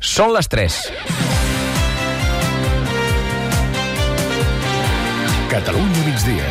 Són les 3. Catalunya migdia.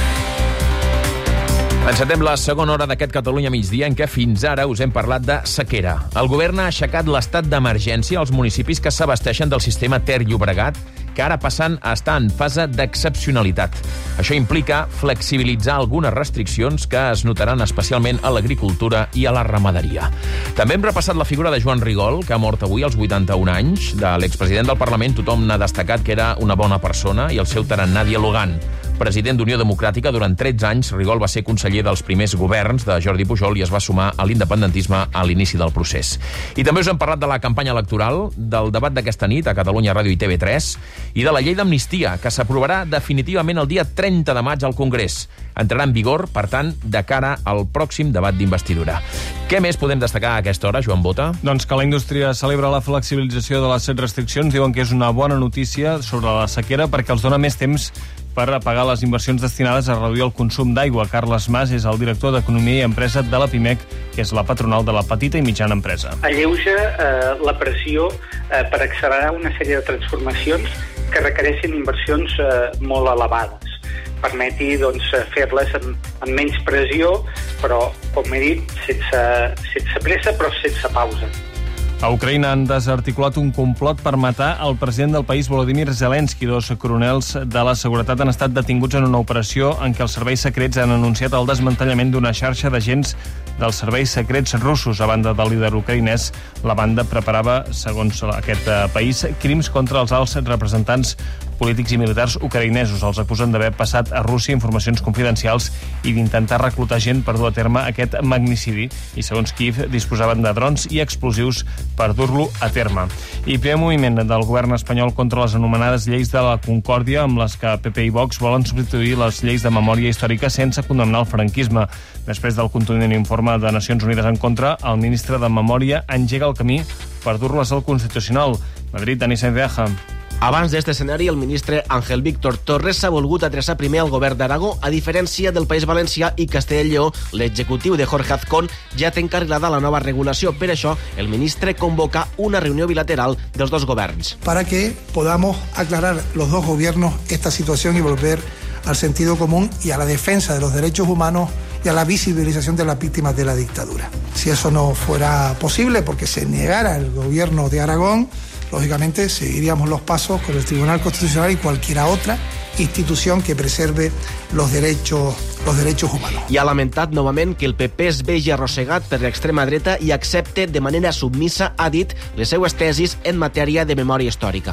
Encetem la segona hora d'aquest Catalunya migdia en què fins ara us hem parlat de sequera. El govern ha aixecat l'estat d'emergència als municipis que s'abasteixen del sistema Ter-Llobregat, que ara passen a estar en fase d'excepcionalitat. Això implica flexibilitzar algunes restriccions que es notaran especialment a l'agricultura i a la ramaderia. També hem repassat la figura de Joan Rigol, que ha mort avui als 81 anys. De l'expresident del Parlament tothom n'ha destacat que era una bona persona i el seu tarannà dialogant. President d'Unió Democràtica durant 13 anys, Rigol va ser conseller dels primers governs de Jordi Pujol i es va sumar a l'independentisme a l'inici del procés. I també us hem parlat de la campanya electoral, del debat d'aquesta nit a Catalunya Ràdio i TV3 i de la llei d'amnistia, que s'aprovarà definitivament el dia 30 de maig al Congrés. Entrarà en vigor, per tant, de cara al pròxim debat d'investidura. Què més podem destacar a aquesta hora, Joan Bota? Doncs que la indústria celebra la flexibilització de les 7 restriccions. Diuen que és una bona notícia sobre la sequera perquè els dona més temps per pagar les inversions destinades a reduir el consum d'aigua. Carles Mas és el director d'Economia i Empresa de la PIMEC, que és la patronal de la petita i mitjana empresa. Alleuja la pressió per accelerar una sèrie de transformacions que requereixen inversions molt elevades. Permeti fer-les amb menys pressió, però, com he dit, sense pressa, però sense pausa. A Ucraïna han desarticulat un complot per matar el president del país, Volodymyr Zelensky. 2 coronels de la seguretat han estat detinguts en una operació en què els serveis secrets han anunciat el desmantellament d'una xarxa d'agents dels serveis secrets russos. A banda del líder ucraïnès, la banda preparava, segons aquest país, crims contra els alts representants polítics i militars ucraïnesos. Els acusen d'haver passat a Rússia informacions confidencials i d'intentar reclutar gent per dur a terme aquest magnicidi. I segons Kiev, disposaven de drons i explosius per dur-lo a terme. I primer moviment del govern espanyol contra les anomenades lleis de la Concòrdia, amb les que PP i Vox volen substituir les lleis de memòria històrica sense condemnar el franquisme. Després del contundent informe de Nacions Unides en contra, el ministre de Memòria engega el camí per dur-les al Constitucional. Madrid, Dani Sainz. Abans d'aquest escenari, el ministre Ángel Víctor Torres s'ha volgut adreçar primer al govern d'Aragó. A diferència del País Valencià i Castella i Lleó, l'executiu de Jorge Azcón ja té encarrilada la nova regulació. Per això, el ministre convoca una reunió bilateral dels dos governs. Para que podamos aclarar los dos gobiernos esta situación y volver al sentido común y a la defensa de los derechos humanos y a la visibilización de las víctimas de la dictadura. Si eso no fuera posible, porque se negara el gobierno de Aragón, lógicamente seguiríamos los pasos con el Tribunal Constitucional y cualquier otra institución que preserve los derechos humanos. I ha lamentat novament que el PP es vegi arrossegat per l'extrema dreta i accepte de manera submissa, ha dit, les seues tesis en matèria de memòria històrica.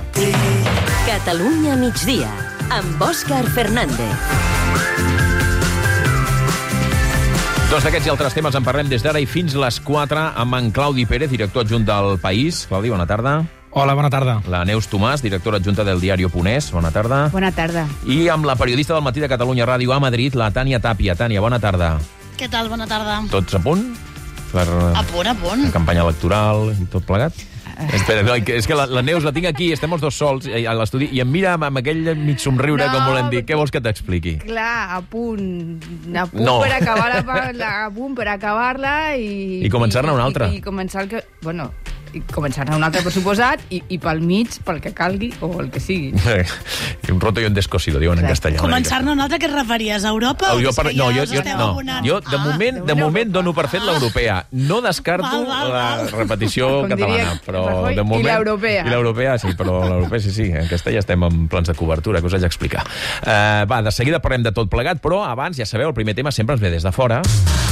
Catalunya migdia, amb Òscar Fernández. Doncs d'aquests i altres temes en parlem des d'ara i fins les 4 amb en Claudi Pérez, director adjunt del País. Claudi, bona tarda. Hola, bona tarda. La Neus Tomàs, directora adjunta del diario Punès. Bona tarda. Bona tarda. I amb la periodista del Matí de Catalunya Ràdio a Madrid, la Tània Tàpia. Tània, bona tarda. Què tal? Bona tarda. Tots a punt? Per A punt. la campanya electoral i tot plegat? Espera, no, és que la Neus la tinc aquí, estem els dos sols a l'estudi, i em mira amb aquell mig somriure, com volem dir. Què vols que t'expliqui? Clar, a punt per acabar-la i començar-ne una altra. I començar començar-ne un altre, per suposat, i pel mig, pel que calgui, o el que sigui. Un roto i un descosido, diuen en castellà. Començar-ne un altre, que et referies? A Europa? Jo de moment dono per fet l'europea. No descarto la repetició catalana, però de moment... I l'europea. I l'europea, sí, però l'europea sí. En castellà estem en plans de cobertura, que us haig d'explicar. De seguida parlem de tot plegat, però abans, ja sabeu, el primer tema sempre ens ve des de fora.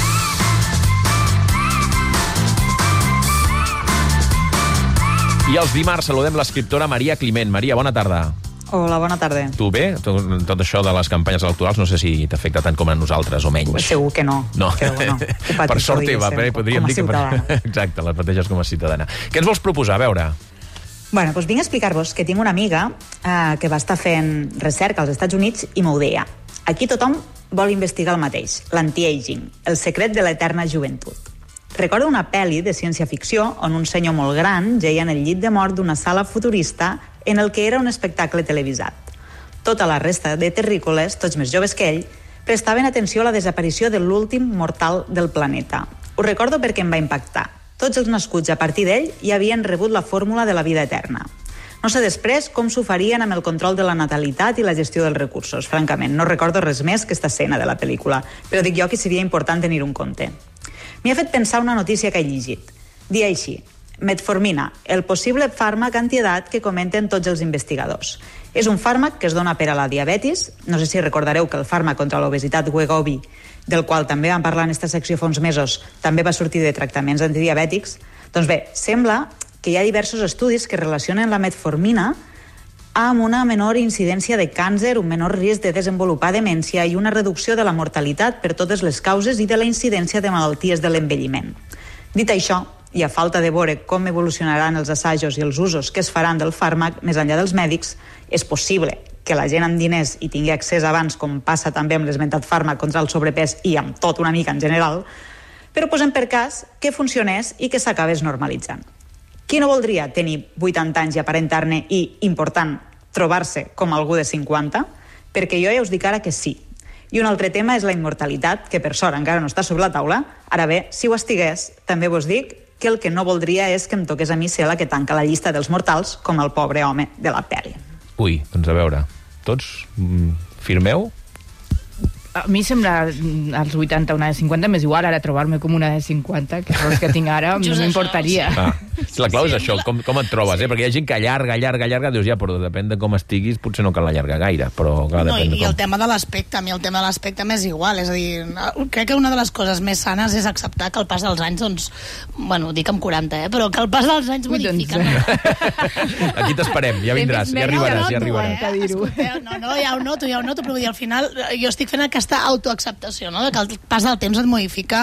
I els dimarts saludem l'escriptora Maria Climent. Maria, bona tarda. Hola, bona tarda. Tu bé? Tot això de les campanyes electorals no sé si t'afecta tant com a nosaltres, o menys. Segur que no. No. Però bueno, per sort teva, podríem dir que... Exacte, les pateixes com a ciutadana. Què ens vols proposar? A veure... Bueno, doncs vinc a explicar-vos que tinc una amiga que va estar fent recerca als Estats Units i m'ho deia. Aquí tothom vol investigar el mateix, l'anti-aging, el secret de l'eterna joventut. Recordo una pel·li de ciència-ficció on un senyor molt gran jeia en el llit de mort d'una sala futurista en el que era un espectacle televisat. Tota la resta de terrícoles, tots més joves que ell, prestaven atenció a la desaparició de l'últim mortal del planeta. Ho recordo perquè em va impactar. Tots els nascuts a partir d'ell ja havien rebut la fórmula de la vida eterna. No sé després com s'ho farien amb el control de la natalitat i la gestió dels recursos. Francament, no recordo res més que esta escena de la pel·lícula, però dic jo que seria important tenir un compte. M'hi ha fet pensar una notícia que he llegit. Dia així: metformina, el possible fàrmac antiedat que comenten tots els investigadors. És un fàrmac que es dona per a la diabetis. No sé si recordareu que el fàrmac contra l'obesitat Wegovy, del qual també vam parlar en aquesta secció fa uns mesos, també va sortir de tractaments antidiabètics. Doncs bé, sembla que hi ha diversos estudis que relacionen la metformina amb una menor incidència de càncer, un menor risc de desenvolupar demència i una reducció de la mortalitat per totes les causes i de la incidència de malalties de l'envelliment. Dit això, i a falta de veure com evolucionaran els assajos i els usos que es faran del fàrmac més enllà dels mèdics, és possible que la gent amb diners hi tingui accés abans, com passa també amb l'esmentat fàrmac contra el sobrepès i amb tot una mica en general, però posem per cas que funcionés i que s'acabés normalitzant. Qui no voldria tenir 80 anys i aparentar-ne i, important, trobar-se com algú de 50? Perquè jo ja us dic ara que sí. I un altre tema és la immortalitat, que per sort encara no està sobre la taula. Ara bé, si ho estigués, també vos dic que el que no voldria és que em toqués a mi ser la que tanca la llista dels mortals com el pobre home de la pel·li. Ui, doncs a veure, tots firmeu? A mi sembla als 80 una de 50, m'és igual ara trobar-me com una de 50, que és el que tinc ara, no m'importaria. La clau és això, com et trobes, perquè hi ha gent que allarga, dius, ja, però depèn de com estiguis, potser no cal allargar gaire, però clar, depèn de com. I el tema de l'aspecte, a mi el tema de l'aspecte m'és igual, és a dir, crec que una de les coses més sanes és acceptar que el pas dels anys, doncs, bueno, dic amb 40, però que el pas dels anys modifica. Aquí t'esperem, ja vindràs, ja arribaràs. No, ja ho noto, però vull dir, al final jo estic fent aquesta autoacceptació, no? Que el pas del temps et modifica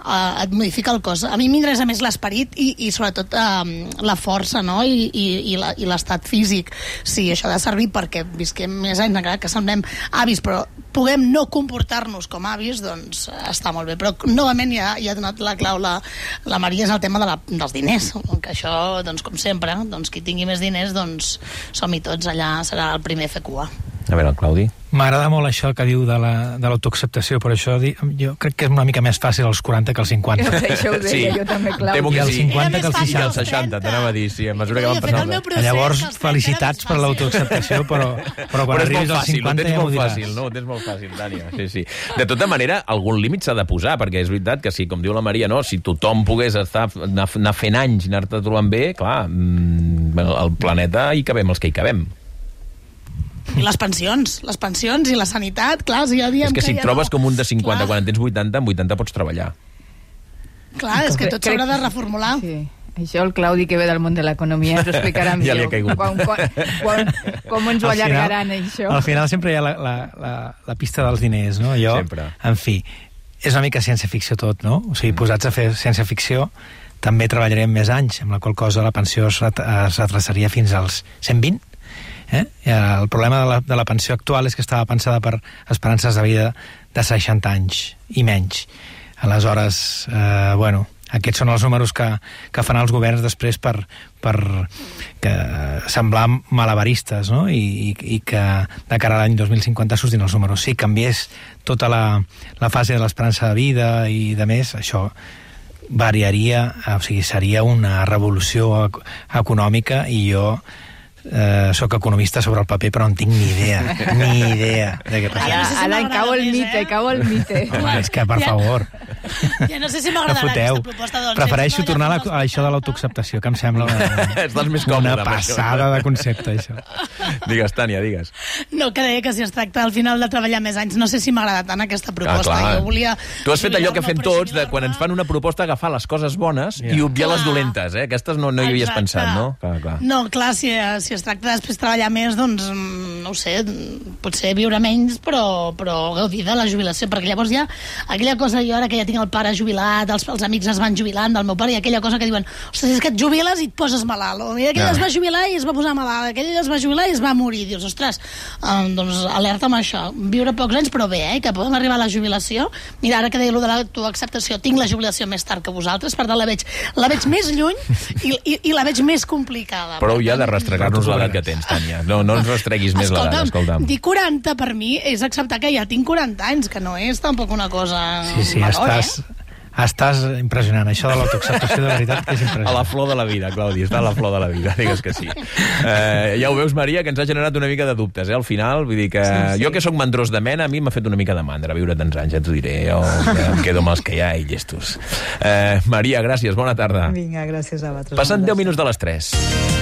el cos. A mi m'interessa més l'esperit i sobretot la força, no? I l'estat físic. Sí, això ha de servir perquè visquem més anys, encara que semblem avis, però puguem no comportar-nos com avis, doncs està molt bé. Però novament ja ha donat la clau la Maria, és el tema dels diners, que això, doncs, com sempre, doncs, qui tingui més diners, doncs som-hi tots, allà serà el primer a fer cua. A veure, el Claudi. M'agrada molt això que diu de l'autoacceptació, però això jo crec que és una mica més fàcil als 40 que als 50. Això ho deia jo també, Claudi. Temo que als 50 que als 60. I als 60, t'anava a dir, sí, a mesura que van passant. Llavors, felicitats per l'autoacceptació, però quan arribis als 50 ja m'ho diràs. No, ho tens molt fàcil, Tània. Sí. De tota manera, algun límit s'ha de posar, perquè és veritat que sí, com diu la Maria, no, si tothom pogués anar fent anys i anar-te trobant bé, clar, al planeta hi cabem els que hi cabem. I les pensions i la sanitat, clar, si ja diem és que si et trobes com un de 50 quan en tens 80, amb 80 pots treballar. Clar, és que tot s'haurà de reformular. Sí. Això el Claudi, que ve del món de l'economia, ens ho explicarà millor. Ja li ha caigut. Com ens ho allargaran, això. Al final sempre hi ha la pista dels diners, no? Jo, sempre. En fi, és una mica ciència-ficció tot, no? O sigui, posats a fer ciència-ficció, també treballarem més anys, amb la qual cosa la pensió es retrasaria fins als 120. El problema de la pensió actual és que estava pensada per esperances de vida de 60 anys i menys. Aleshores, aquests són els números que fan els governs després per semblar malabaristes, no? I que de cara a l'any 2050 surtin els números. Si canviés tota la fase de l'esperança de vida i de més, això variaria, o sigui, seria una revolució econòmica i jo soc economista sobre el paper, però no en tinc ni idea de què passa. Ara cau el mite. Home, és que, per favor. Ja no sé si m'agradarà aquesta proposta. Prefereixo tornar a això de l'autoacceptació, que em sembla una passada de concepte, això. Digues, Tània, digues. No, que deia que si es tracta al final de treballar més anys, no sé si m'agrada tant aquesta proposta. Jo volia... Tu has fet allò que fem tots, de quan ens fan una proposta, agafar les coses bones i obviar les dolentes, eh? Aquestes no hi havies pensat, no? Clar. No, clar, si es tracta de després treballar més, doncs, no ho sé, potser viure menys, però gaudir de la jubilació, perquè llavors hi ha aquella cosa, jo ara que ja tinc el pare jubilat, els amics es van jubilant del meu pare, i aquella cosa que diuen, ostres, és que et jubiles i et poses malalt, o mira, aquell es va jubilar i es va posar malalt, aquell es va jubilar i es va morir, dius, ostres, doncs alerta amb això, viure pocs anys però bé, que podem arribar a la jubilació. Mira, ara que deia de l'autoacceptació, tinc la jubilació més tard que vosaltres, per tant la veig més lluny i la veig més complicada. Prou ja de restregar-nos l'edat que tens, Tània, no ens restreguis més l'edat, escolta'm. Dir 40 per mi és acceptar que ja tinc 40 anys, que no és tampoc una cosa sí, valor, Estàs impressionant, això de l'autoacceptació de veritat que és impressionant. A la flor de la vida, Claudi, està a la flor de la vida, digues que sí. Ja ho veus, Maria, que ens ha generat una mica de dubtes, al final, vull dir que jo que sóc mandrós de mena, a mi m'ha fet una mica de mandra viure tants anys, ja t'ho diré, jo em quedo amb els que hi ha i llestos. Maria, gràcies, bona tarda. Vinga, gràcies a vosaltres. Passen 10 minuts de les 3.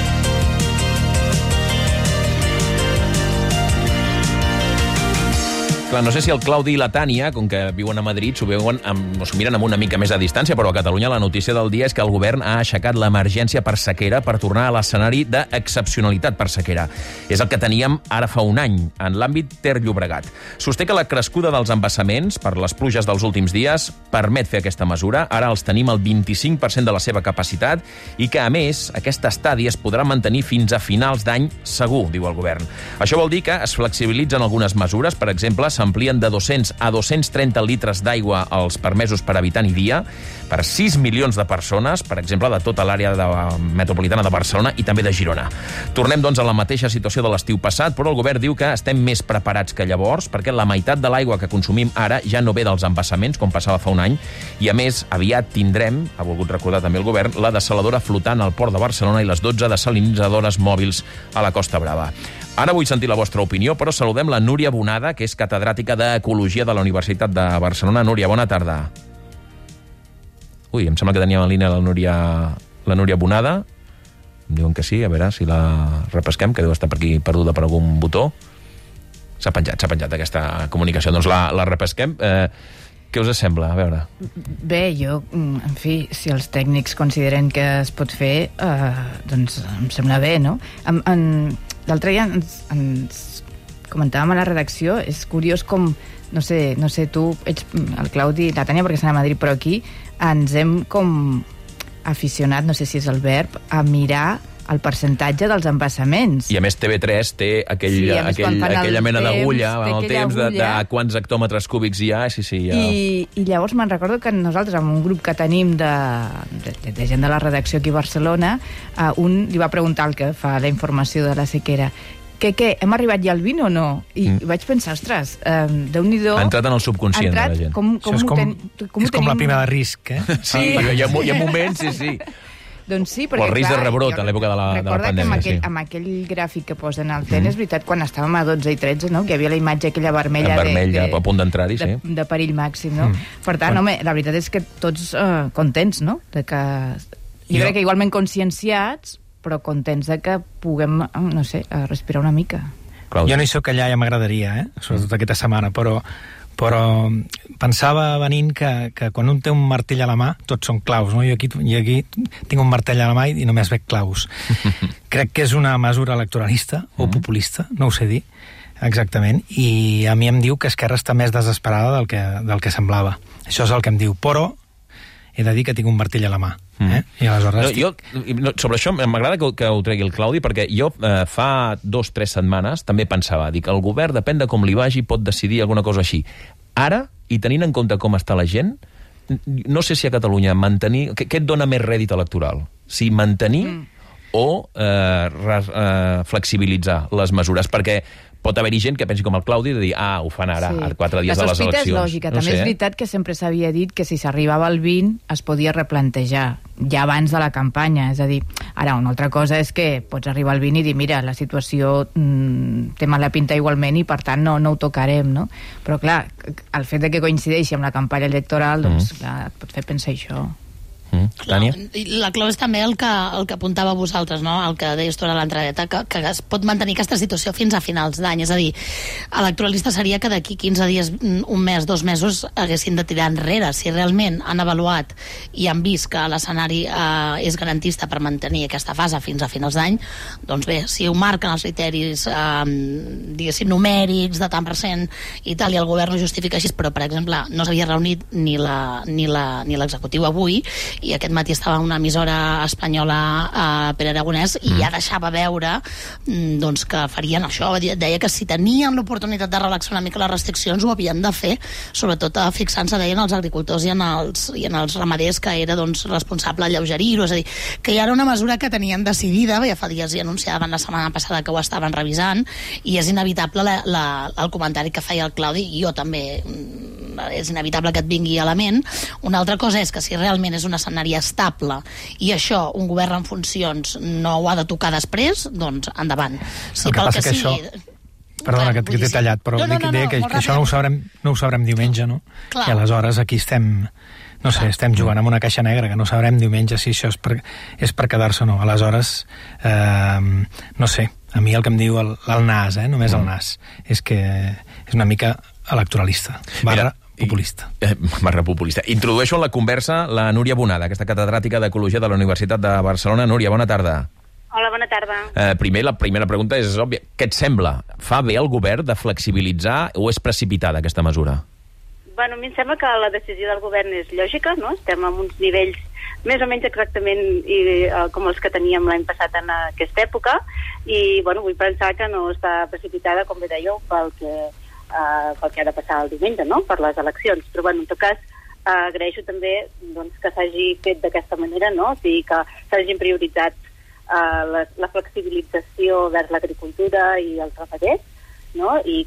Clar, no sé si el Claudi i la Tània, com que viuen a Madrid, s'ho miren amb una mica més a distància, però a Catalunya la notícia del dia és que el govern ha aixecat l'emergència per sequera per tornar a l'escenari d'excepcionalitat per sequera. És el que teníem ara fa un any, en l'àmbit Ter-Llobregat. Sosté que la crescuda dels embassaments per les pluges dels últims dies permet fer aquesta mesura. Ara els tenim al 25% de la seva capacitat i que, a més, aquest estadi es podrà mantenir fins a finals d'any segur, diu el govern. Això vol dir que es flexibilitzen algunes mesures, per exemple, s'amplien de 200 a 230 litres d'aigua als permesos per habitant i dia per 6 milions de persones, per exemple, de tota l'àrea metropolitana de Barcelona i també de Girona. Tornem, doncs, a la mateixa situació de l'estiu passat, però el govern diu que estem més preparats que llavors, perquè la meitat de l'aigua que consumim ara ja no ve dels embassaments, com passava fa un any, i, a més, aviat tindrem, ha volgut recordar també el govern, la dessaladora flotant al Port de Barcelona i les 12 desalinitzadores mòbils a la Costa Brava. Ara vull sentir la vostra opinió, però saludem la Núria Bonada, que és catedràtica d'Ecologia de la Universitat de Barcelona. Núria, bona tarda. Ui, em sembla que teníem en línia la Núria Bonada. Em diuen que sí, a veure si la repesquem, que deu estar per aquí perduda per algun botó. S'ha penjat aquesta comunicació. Doncs la repesquem. Què us sembla? A veure. Bé, jo, en fi, si els tècnics consideren que es pot fer, doncs em sembla bé, no? L'altre dia ens comentàvem a la redacció, és curiós com, no sé, tu ets el Claudi i la Tània, perquè estan a Madrid, però aquí ens hem com aficionat, no sé si és el verb, a mirar el percentatge dels embassaments. I a més TV3 té aquella mena d'agulla en el temps de quants hectòmetres cúbics hi ha. I llavors me'n recordo que nosaltres, amb un grup que tenim de gent de la redacció aquí a Barcelona, un li va preguntar al que fa la informació de la sequera què, hem arribat ja al 20 o no? I vaig pensar, ostres, Déu-n'hi-do... Ha entrat en el subconscient de la gent. És com la prima de risc, eh? Sí, hi ha moments, sí. Doncs sí, perquè, el risc de rebrot a l'època de la pandèmia. Recorda que amb aquell gràfic que posen al CEN, és veritat, quan estàvem a 12 i 13, no? Que hi havia la imatge aquella vermella... a punt d'entrar-hi, sí. De perill màxim, no? Per tant, home, la veritat és que tots contents, no? Jo crec que igualment conscienciats, però contents de que puguem, no sé, respirar una mica. Jo no hi soc allà, ja m'agradaria, sobretot aquesta setmana, però pensava venint que quan un té un martell a la mà, tots són claus, no? Jo aquí tinc un martell a la mà i només veig claus. Crec que és una mesura electoralista o populista, no ho sé dir exactament, i a mi em diu que Esquerra està més desesperada del que semblava. Això és el que em diu, però he de dir que tinc un martell a la mà. I aleshores... Sobre això m'agrada que ho tregui el Claudi, perquè jo fa 2-3 setmanes també pensava, dic, el govern, depèn de com li vagi, pot decidir alguna cosa així. Ara, i tenint en compte com està la gent, no sé si a Catalunya mantenir... Què et dona més rèdit electoral? Si mantenir o flexibilitzar les mesures? Perquè pot haver-hi gent que pensi com el Claudi de dir, ho fan ara, a 4 dies de les eleccions. La sospita és lògica. També és veritat que sempre s'havia dit que si s'arribava al 20 es podia replantejar, ja abans de la campanya. És a dir, ara, una altra cosa és que pots arribar al 20 i dir, mira, la situació té mala pinta igualment i, per tant, no ho tocarem, no? Però, clar, el fet de que coincideixi amb la campanya electoral, doncs, clar, et pot fer pensar això. Tània? La clau és també el que apuntava vosaltres, no? El que deies tu a l'entradeta, que es pot mantenir aquesta situació fins a finals d'any. És a dir, electoralista seria que d'aquí 15 dies, un mes, 2 mesos haguessin de tirar enrere. Si realment han avaluat i han vist que l'escenari és garantista per mantenir aquesta fase fins a finals d'any, doncs bé, si ho marquen els criteris diguéssim numèrics de tant % i tal, i el govern ho justifica així, però per exemple no s'havia reunit ni l'executiu avui, i aquest matí estava una emissora espanyola Pere Aragonès i ja deixava veure doncs, que farien això, deia que si tenien l'oportunitat de relaxar una mica les restriccions ho havien de fer, sobretot fixant-se, deien, els agricultors i en els ramaders, que era doncs, responsable alleugerir-ho, és a dir, que ja era una mesura que tenien decidida, ja fa dies i anunciaven la setmana passada que ho estaven revisant, i és inevitable el comentari que feia el Claudi, i jo també és inevitable que et vingui a la ment. Una altra cosa és que si realment és un escenari estable i això un govern en funcions no ho ha de tocar després, doncs endavant. El que passa que això... Perdona, que t'he tallat, però deia que això no ho sabrem diumenge, no? I aleshores aquí estem... No sé, estem jugant amb una caixa negra que no sabrem diumenge si això és per quedar-se o no. Aleshores, no sé, a mi el que em diu el nas, només el nas, és que és una mica electoralista, populista. Barra populista. Introdueixo en la conversa la Núria Bonada, aquesta catedràtica d'Ecologia de la Universitat de Barcelona. Núria, bona tarda. Hola, bona tarda. Primer, la primera pregunta és òbvia. Què et sembla? Fa bé el govern de flexibilitzar o és precipitada aquesta mesura? Bueno, a mi em sembla que la decisió del govern és lògica, no? Estem en uns nivells més o menys exactament com els que teníem l'any passat en aquesta època i, bueno, vull pensar que no està precipitada, com bé dèieu, pel que ha de passar el diumenge, no?, per les eleccions. Però, bueno, en tot cas, agraeixo també doncs, que s'hagi fet d'aquesta manera, no?, o sigui, que s'hagin prioritzat la flexibilització vers l'agricultura i els ramaders, no? I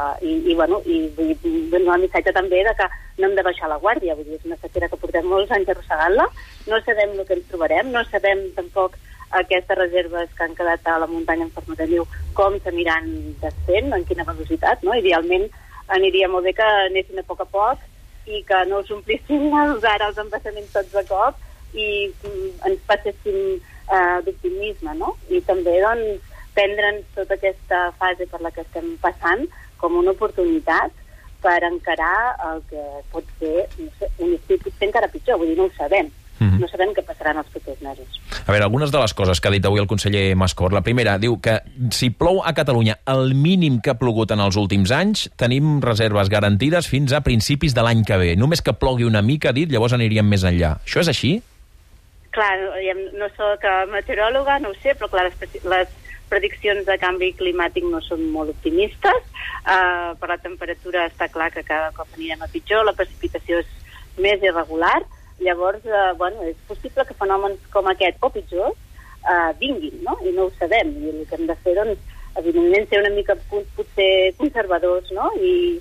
vull donar el missatge també de que no hem de baixar la guàrdia, vull dir, és una sequera que portem molts anys arrossegant-la, no sabem el que ens trobarem, no sabem tampoc aquestes reserves que han quedat a la muntanya en forma de niu com s'aniran desfent, en quina velocitat, no? Idealment aniria molt bé que anessin a poc i que no us omplissin ara els embassaments tots de cop i ens passessin d'optimisme, no? I també, doncs, prendre'ns tota aquesta fase per la que estem passant com una oportunitat per encarar el que pot ser, no sé, un estiu potser encara pitjor, vull dir, no ho sabem. No sabem què passaran els propers mesos. A veure, algunes de les coses que ha dit avui el conseller Mascort. La primera, diu que si plou a Catalunya el mínim que ha plogut en els últims anys, tenim reserves garantides fins a principis de l'any que ve. Només que plogui una mica, ha dit, llavors aniríem més enllà. Això és així? Clar, no soc meteoròloga, no ho sé, però clar, les prediccions de canvi climàtic no són molt optimistes. Per la temperatura està clar que cada cop anirem a pitjor, la precipitació és més irregular, llavors, és possible que fenòmens com aquest o pitjors vinguin, no? I no ho sabem, i el que hem de fer, doncs, evidentment, ser una mica potser conservadors, no? I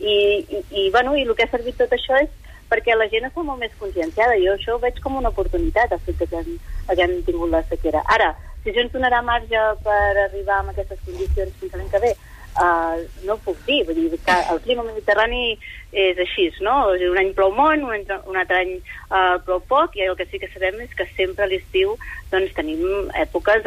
el que ha servit tot això és perquè la gent està molt més conscienciada. Jo això ho veig com una oportunitat, el fet que haguem tingut la sequera. Ara, si això ens donarà marge per arribar a aquestes condicions fins l'any que ve, no ho puc dir. Vull dir que el clima mediterrani és així, no? Un any plou molt, un altre any plou poc, i el que sí que sabem és que sempre a l'estiu doncs, tenim èpoques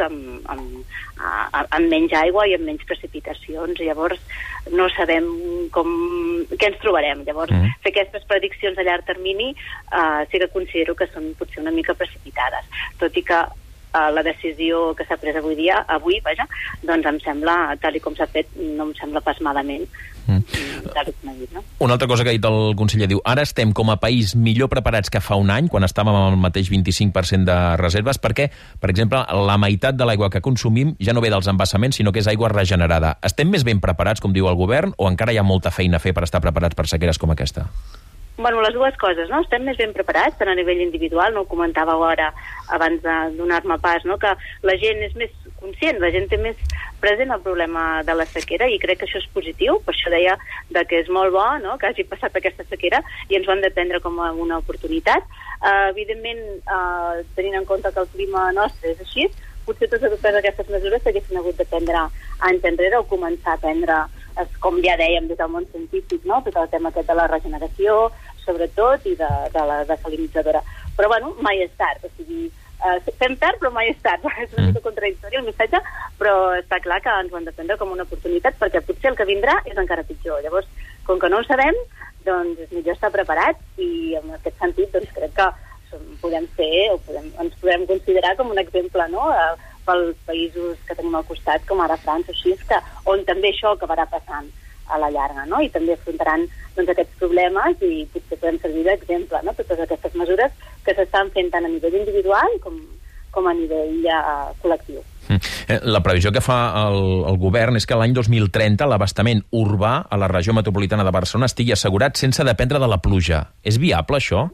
amb menys aigua i amb menys precipitacions, i llavors no sabem què ens trobarem. Llavors, fer aquestes prediccions a llarg termini sí que considero que són potser una mica precipitades, tot i que la decisió que s'ha pres avui, doncs em sembla, tal com s'ha fet, no em sembla pas malament, tal com ha dit, no? Una altra cosa que ha dit el conseller, diu, ara estem com a país millor preparats que fa un any, quan estàvem amb el mateix 25% de reserves, perquè, per exemple, la meitat de l'aigua que consumim ja no ve dels embassaments, sinó que és aigua regenerada. Estem més ben preparats, com diu el govern, o encara hi ha molta feina a fer per estar preparats per sequeres com aquesta? Bueno, les dues coses, no? Estem més ben preparats, tant a nivell individual, no ho comentàveu ara abans de donar-me pas, no? Que la gent és més conscient, la gent té més present el problema de la sequera, i crec que això és positiu, per això deia que és molt bo, no?, que hagi passat aquesta sequera, i ens ho hem de prendre com una oportunitat. Evidentment, tenint en compte que el clima nostre és així, potser totes aquestes mesures s'haguessin hagut de prendre anys enrere o començar a prendre, com ja dèiem des del món científic, no?, tot el tema aquest de la regeneració, sobretot, i de la desalinitzadora. Però, bueno, mai és tard, o sigui, fem tard, però mai és tard. És una mica contradictori el missatge, però està clar que ens ho hem de prendre com una oportunitat, perquè potser el que vindrà és encara pitjor. Llavors, com que no ho sabem, doncs és millor estar preparats, i en aquest sentit, doncs crec que podem ser, o ens podem considerar com un exemple, no?, pels països que tenim al costat, com ara França, així, on també això acabarà passant a la llarga, no?, i també afrontaran doncs, aquests problemes, i potser podem servir d'exemple, no?, totes aquestes mesures que s'estan fent tant a nivell individual com a nivell col·lectiu. La previsió que fa el govern és que l'any 2030 l'abastament urbà a la regió metropolitana de Barcelona estigui assegurat sense dependre de la pluja. És viable, això?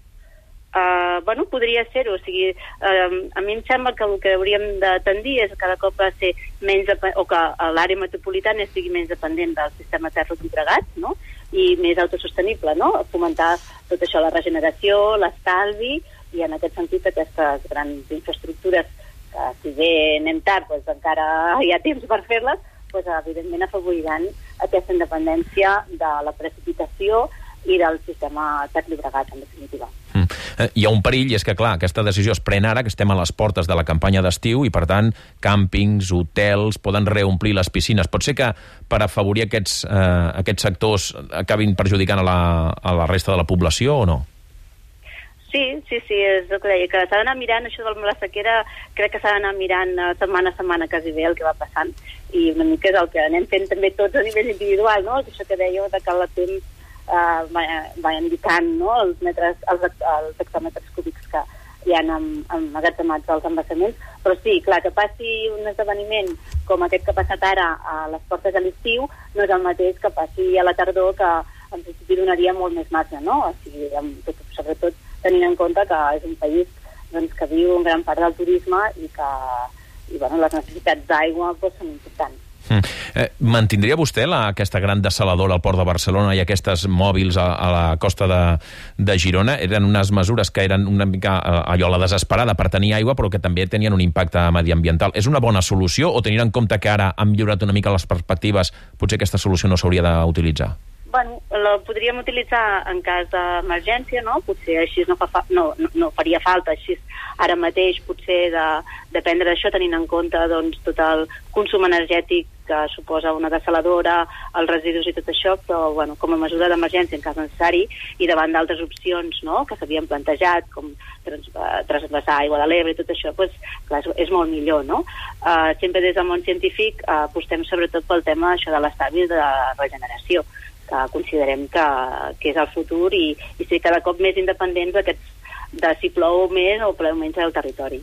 Bueno, podria ser-ho, o sigui, a mi em sembla que el que hauríem de tendir és cada cop a ser menys, o que l'àrea metropolitana estigui menys dependent del sistema Ter Llobregat, no? i més autosostenible, no? Fomentar tot això, la regeneració, l'estalvi, i en aquest sentit aquestes grans infraestructures, que si bé anem tard, doncs encara hi ha temps per fer-les, doncs evidentment afavoriran aquesta independència de la precipitació i del sistema Ter-Llobregat, en definitiva. Hi ha un perill, i és que, clar, aquesta decisió es pren ara, que estem a les portes de la campanya d'estiu, i, per tant, càmpings, hotels, poden reomplir les piscines. Pot ser que, per afavorir aquests sectors, acabin perjudicant a la resta de la població, o no? Sí, és el que deia, que s'ha d'anar mirant això de la sequera, crec que s'ha d'anar mirant setmana a setmana quasi bé el que va passant, i una mica és el que anem fent també tots a nivell individual, no? Això que dèieu de que el temps va indicant, no? els hectòmetres cúbics que hi ha emmagatzemats als embassaments, però sí, clar, que passi un esdeveniment com aquest que ha passat ara a les portes de l'estiu no és el mateix que passi a la tardor, que en principi donaria molt més marge, no? O sigui, sobretot tenint en compte que és un país doncs, que viu en gran part del turisme i que les necessitats d'aigua són importants. Mantindria vostè aquesta gran dessaladora al Port de Barcelona i aquestes mòbils a la costa de Girona? Eren unes mesures que eren una mica allò, la desesperada per tenir aigua, però que també tenien un impacte mediambiental. És una bona solució, o tenint en compte que ara han millorat una mica les perspectives, potser aquesta solució no s'hauria d'utilitzar? Bueno, la podríem utilitzar en cas d'emergència, no? Potser així no faria falta, així ara mateix potser dependre d'això, tenint en compte doncs, tot el consum energètic que suposa una dessaladora, els residus i tot això, però bueno, com a mesura d'emergència en cas necessari, i davant d'altres opcions, no?, que s'havien plantejat, com trasbassar aigua de l'Ebre i tot això, doncs, clar, és molt millor, no? Sempre des del món científic apostem sobretot pel tema això de l'estalvi de la regeneració, que considerem que és el futur, i ser cada cop més independents de si plou més o plou menys al territori.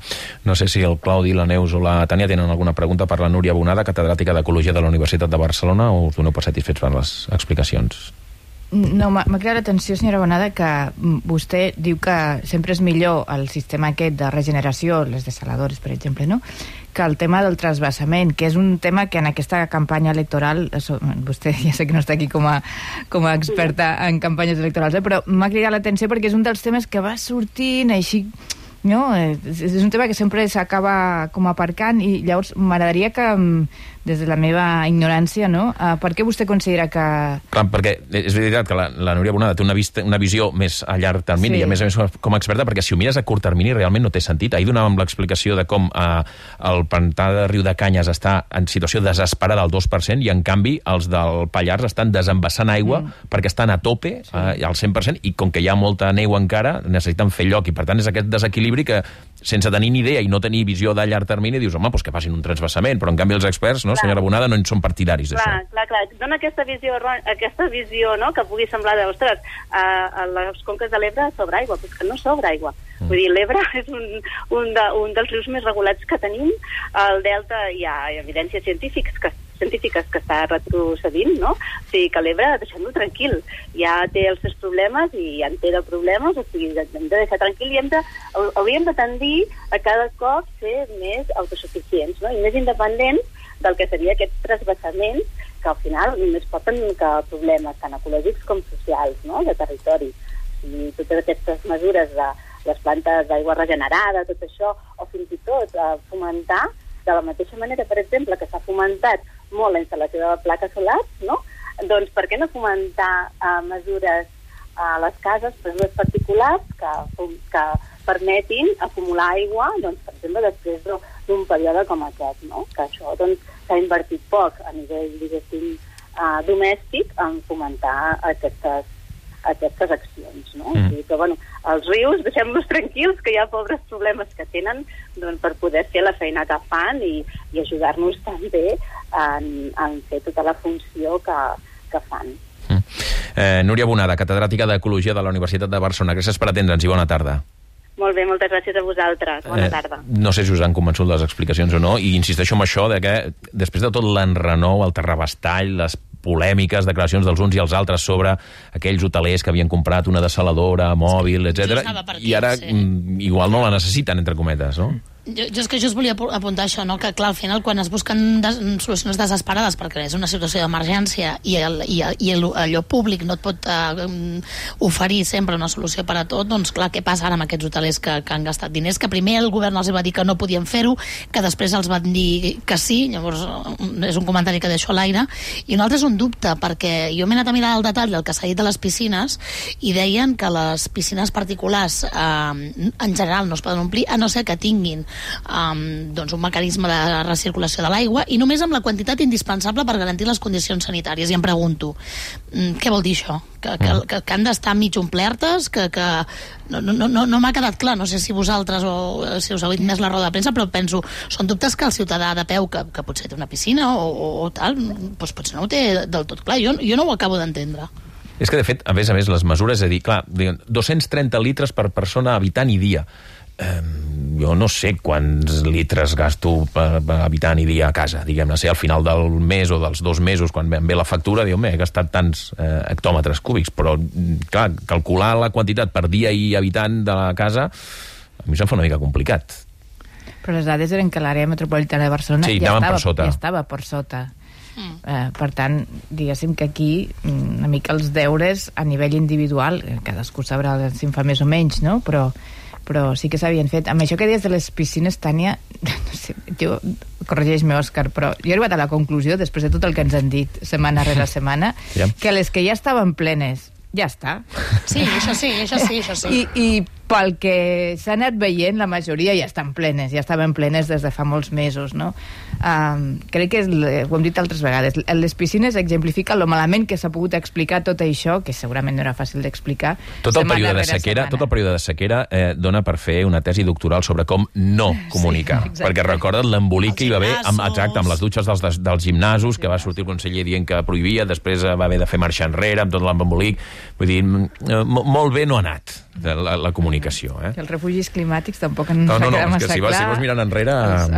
No sé si el Claudi, la Neus o la Tània tenen alguna pregunta per la Núria Bonada, catedràtica d'Ecologia de la Universitat de Barcelona, o us doneu per satisfets per les explicacions? No, m'ha cridat l'atenció, senyora Bonada, que vostè diu que sempre és millor el sistema aquest de regeneració, les dessaladores, per exemple, no?, que el tema del transvasament, que és un tema que en aquesta campanya electoral, vostè ja sé que no està aquí com a experta en campanyes electorals, però m'ha cridat l'atenció perquè és un dels temes que va sortint així, no? És un tema que sempre s'acaba com aparcant, i llavors m'agradaria que, des de la meva ignorància, no? Per què vostè considera que... Clar, perquè és veritat que la Núria Bonada té una visió més a llarg termini, i a més com a experta, perquè si ho mires a curt termini realment no té sentit. Ahir donàvem l'explicació de com el pantà de Riudecanyes està en situació desesperada al 2%, i en canvi els del Pallars estan desembassant aigua perquè estan a tope, al 100%, i com que hi ha molta neu encara, necessiten fer lloc, i per tant és aquest desequilibri que, sense tenir ni idea i no tenir visió de llarg termini, dius, home, doncs que facin un transvasament, però en canvi els experts, no, senyora Bonada, no en són partidaris d'això. Clar, dona aquesta visió, no?, que pugui semblar de, ostres, a les conques de l'Ebre sobra aigua, però és que no sobra aigua. Vull dir, l'Ebre és un dels rius més regulats que tenim, al Delta hi ha evidències científiques que està retrocedint, no? O sigui, que l'Ebre, deixem-lo tranquil, ja té els seus problemes i ja en té de problemes, o sigui, hem de deixar tranquil, i hauríem de tendir a cada cop ser més autosuficients, no?, i més independents del que seria aquests transvasaments, que al final només porten problemes tant ecològics com socials, no?, de territori. I totes aquestes mesures de les plantes d'aigua regenerada, tot això, o fins i tot fomentar, de la mateixa manera, per exemple, que s'ha fomentat molt la instal·lació de plaques solars, no?, doncs per què no fomentar mesures a les cases, mesures particulars que permetin acumular aigua, doncs, per exemple, després d'un període com aquest, no?, que això doncs s'ha invertit poc a nivell, diguéssim, domèstic en fomentar aquestes accions, no? O sigui que, bueno, els rius, deixem-los tranquils, que hi ha pobres problemes que tenen, doncs, per poder fer la feina que fan i ajudar-nos també en fer tota la funció que fan. Núria Bonada, catedràtica d'Ecologia de la Universitat de Barcelona. Gràcies per atendre'ns i bona tarda. Molt bé, moltes gràcies a vosaltres. Bona tarda. No sé si us han convençut les explicacions o no, i insisteixo en això de que, després de tot l'enrenou, el terrabastall, les polèmiques, declaracions dels uns i els altres sobre aquells hotelers que havien comprat una dessaladora, mòbil, etc. I ara igual no la necessiten, entre cometes, no? Jo és que jo us volia apuntar això, no? Que clar, al final quan es busquen solucions desesperades perquè és una situació d'emergència i allò públic no et pot oferir sempre una solució per a tot, doncs clar, què passa ara amb aquests hotelers que han gastat diners? Que primer el govern els va dir que no podien fer-ho, que després els van dir que sí, llavors és un comentari que deixo a l'aire, i un altre és un dubte, perquè jo m'he anat a mirar el detall del que s'ha dit de les piscines i deien que les piscines particulars en general no es poden omplir, a no ser que tinguin doncs un mecanisme de recirculació de l'aigua i només amb la quantitat indispensable per garantir les condicions sanitàries. I em pregunto, què vol dir això? Que han d'estar mig omplertes? Que no m'ha quedat clar, no sé si vosaltres o si us heu dit més la roda de premsa, però penso, són dubtes que el ciutadà de peu que potser té una piscina o tal, doncs potser no ho té del tot clar. Jo no ho acabo d'entendre. És que, de fet, a més, les mesures, és a dir, clar, 230 litres per persona, habitant i dia. Jo no sé quants litres gasto per habitant i dia a casa, diguem-ne, al final del mes o dels 2 mesos, quan em ve la factura, diu, he gastat tants hectòmetres cúbics, però, clar, calcular la quantitat per dia i habitant de la casa, a mi se'm fa una mica complicat. Però les dades eren que l'àrea metropolitana de Barcelona ja estava per sota. Per tant, diguéssim que aquí una mica els deures a nivell individual, cadascú sabrà si en fa més o menys, no? Però sí que s'havien fet. Amb això que deies de les piscines, Tània, no sé, corregeix-me, Òscar, però jo he arribat a la conclusió, després de tot el que ens han dit setmana rere setmana, que les que ja estaven plenes, ja està. Sí, això sí. I pel que s'ha anat veient, la majoria ja estan plenes, ja estaven plenes des de fa molts mesos, no? Crec que ho hem dit altres vegades, les piscines exemplifiquen lo malament que s'ha pogut explicar tot això, que segurament no era fàcil d'explicar. Tot el període de sequera dona per fer una tesi doctoral sobre com no comunicar, perquè recorda't l'embolic que hi va haver amb les dutxes dels gimnasos, que va sortir el conseller dient que prohibia, després va haver de fer marxa enrere amb tot l'embolic. Vull dir, molt bé no ha anat la comunicació. Que els refugis climàtics tampoc ens ha quedat massa clar. Si vas mirant enrere...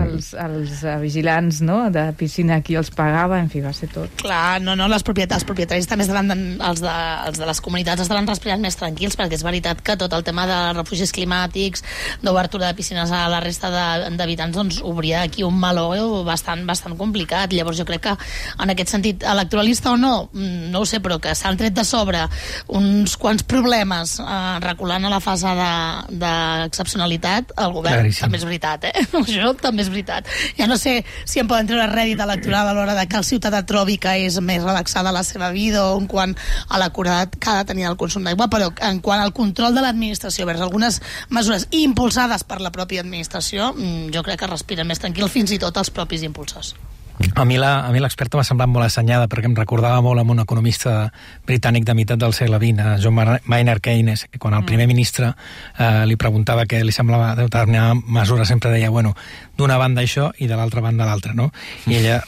Els vigilants de piscina aquí els pagava, en fi, va ser tot. Clar, els propietaris també els de les comunitats estaran respirant més tranquils, perquè és veritat que tot el tema de refugis climàtics, d'obertura de piscines a la resta d'habitants, doncs obria aquí un meló bastant complicat. Llavors jo crec que en aquest sentit, electoralista o no ho sé, però que s'han tret de sobre uns quants problemes reculant a la fase d'excepcionalitat, el govern també és veritat, això també és veritat. Ja no sé si en poden treure rèdit electoral a l'hora de que el ciutadà trobi que és més relaxada la seva vida o en quant a la cura que ha de tenir el consum d'aigua, però en quant al control de l'administració vers algunes mesures impulsades per la pròpia administració, jo crec que respiren més tranquil fins i tot els propis impulsors. A mi l'experta m'ha semblat molt assenyada, perquè em recordava molt amb un economista britànic de meitat del segle XX, John Maynard Keynes, que quan el primer ministre li preguntava què li semblava determinar mesures, sempre deia, bueno, d'una banda això i de l'altra banda l'altra, no? I ella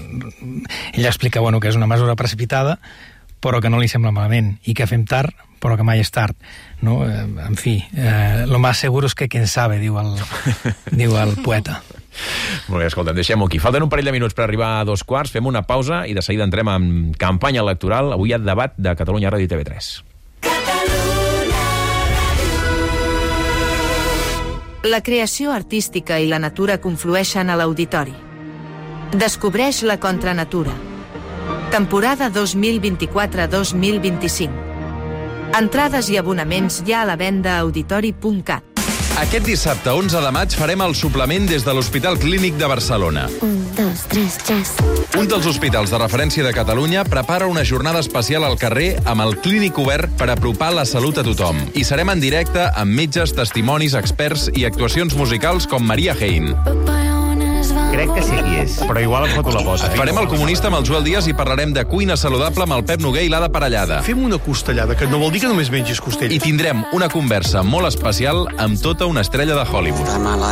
explica, bueno, que és una mesura precipitada, però que no li sembla malament, i que fem tard, però que mai és tard, no? En fi, lo más seguro es que quien sabe, diu el poeta. Molt bé, escolta'm, deixem-ho aquí. Falten un parell de minuts per arribar a 2:15, fem una pausa i de seguida entrem en campanya electoral. Avui hi ha debat de Catalunya Ràdio i TV3. La creació artística i la natura conflueixen a l'auditori. Descobreix la contranatura. Temporada 2024-2025. Entrades i abonaments ja a la venda a auditori.cat. Aquest dissabte 11 de maig farem el suplement des de l'Hospital Clínic de Barcelona. 1, 2, 3, jazz. Un dels hospitals de referència de Catalunya prepara una jornada especial al carrer amb el clínic obert per apropar la salut a tothom. I serem en directe amb metges, testimonis, experts i actuacions musicals com Maria Hein. Crec que sí qui és, però igual em foto la pota. Farem el comunista amb el Joel Díaz i parlarem de cuina saludable amb el Pep Noguer i l'Ada Parellada. Fem una costellada, que no vol dir que només mengis costell. I tindrem una conversa molt especial amb tota una estrella de Hollywood.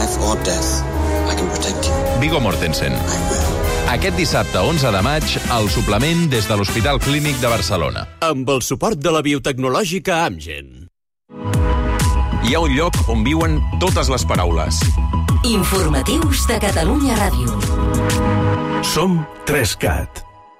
Viggo Mortensen. Aquest dissabte 11 de maig, el suplement des de l'Hospital Clínic de Barcelona. Amb el suport de la biotecnològica Amgen. Hi ha un lloc on viuen totes les paraules. Informatius de Catalunya Ràdio. Som 3CAT.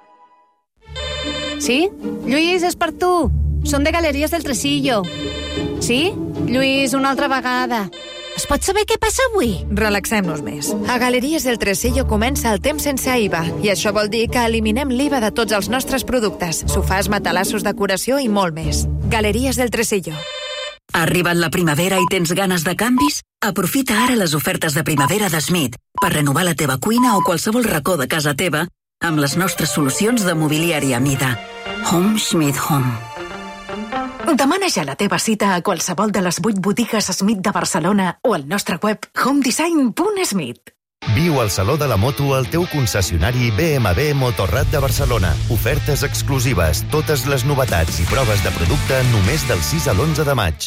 Sí? Lluís, és per tu. Som de Galeries del Tresillo. Sí? Lluís, una altra vegada. Es pot saber què passa avui? Relaxem-nos més. A Galeries del Tresillo comença el temps sense IVA i això vol dir que eliminem l'IVA de tots els nostres productes, sofàs, matalassos, decoració i molt més. Galeries del Tresillo. Ha arribat la primavera i tens ganes de canvis? Aprofita ara les ofertes de primavera de Smith per renovar la teva cuina o qualsevol racó de casa teva amb les nostres solucions de mobiliari a mida. Home Smith Home. Demana ja la teva cita a qualsevol de les 8 botigues Smith de Barcelona o al nostre web homedesign.smith. Viu al Saló de la Moto al teu concessionari BMW Motorrad de Barcelona. Ofertes exclusives, totes les novetats i proves de producte només del 6 a l'11 de maig.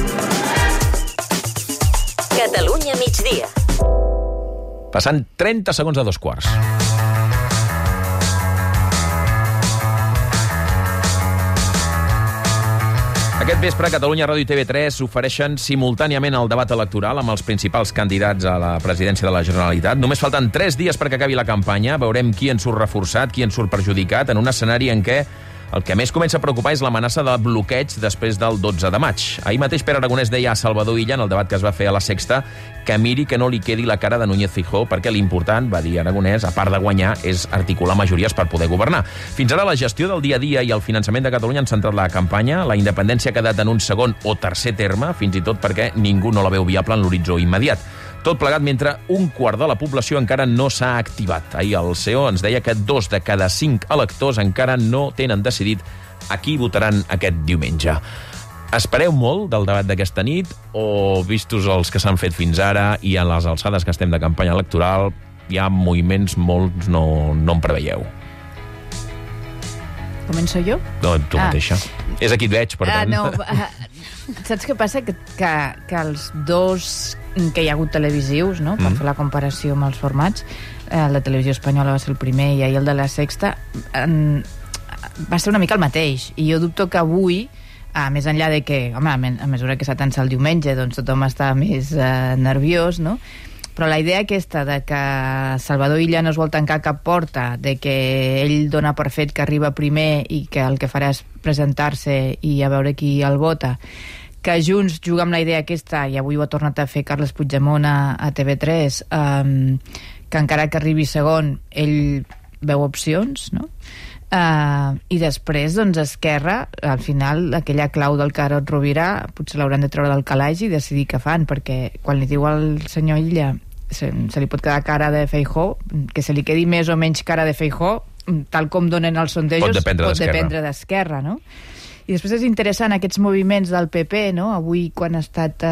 Catalunya migdia. Passant 30 segons a 2:15. Aquest vespre, Catalunya Ràdio i TV3 ofereixen simultàniament el debat electoral amb els principals candidats a la presidència de la Generalitat. Només falten 3 dies perquè acabi la campanya. Veurem qui en surt reforçat, qui en surt perjudicat, en un escenari en què el que més comença a preocupar és l'amenaça de bloqueig després del 12 de maig. Ahir mateix Pere Aragonès deia a Salvador Illa, en el debat que es va fer a La Sexta, que miri que no li quedi la cara de Núñez Feijóo, perquè l'important, va dir Aragonès, a part de guanyar, és articular majories per poder governar. Fins ara la gestió del dia a dia i el finançament de Catalunya han centrat la campanya. La independència ha quedat en un segon o tercer terme, fins i tot perquè ningú no la veu viable en l'horitzó immediat. Tot plegat mentre un quart de la població encara no s'ha activat. Ahir el CEO ens deia que 2 de cada 5 electors encara no tenen decidit a qui votaran aquest diumenge. Espereu molt del debat d'aquesta nit o, vistos els que s'han fet fins ara i a les alçades que estem de campanya electoral, hi ha moviments molts no en preveieu? Començo jo? No, tu mateixa. És aquí et veig, per tant. Saps què passa? Que els dos que hi ha hagut televisius, no? Per fer la comparació amb els formats, el de Televisió Espanyola va ser el primer i ahir el de La Sexta, va ser una mica el mateix. I jo dubto que avui, més enllà de que, home, a mesura que s'atança el diumenge, doncs tothom està més nerviós, no? Però la idea aquesta de que Salvador Illa no es vol tancar cap porta, de que ell dona per fet que arriba primer i que el que farà és presentar-se i a veure qui el vota, que Junts juga amb la idea aquesta, i avui ho ha tornat a fer Carles Puigdemont a TV3, que encara que arribi segon, ell veu opcions, no? I després, doncs, Esquerra, al final, aquella clau del Carod Rovira, potser l'hauran de treure del calaix i decidir què fan, perquè quan li diu al senyor Illa se li pot quedar cara de Feijóo, que se li quedi més o menys cara de Feijóo, tal com donen els sondejos, pot dependre d'Esquerra, no? I després és interessant aquests moviments del PP, no? Avui, quan ha estat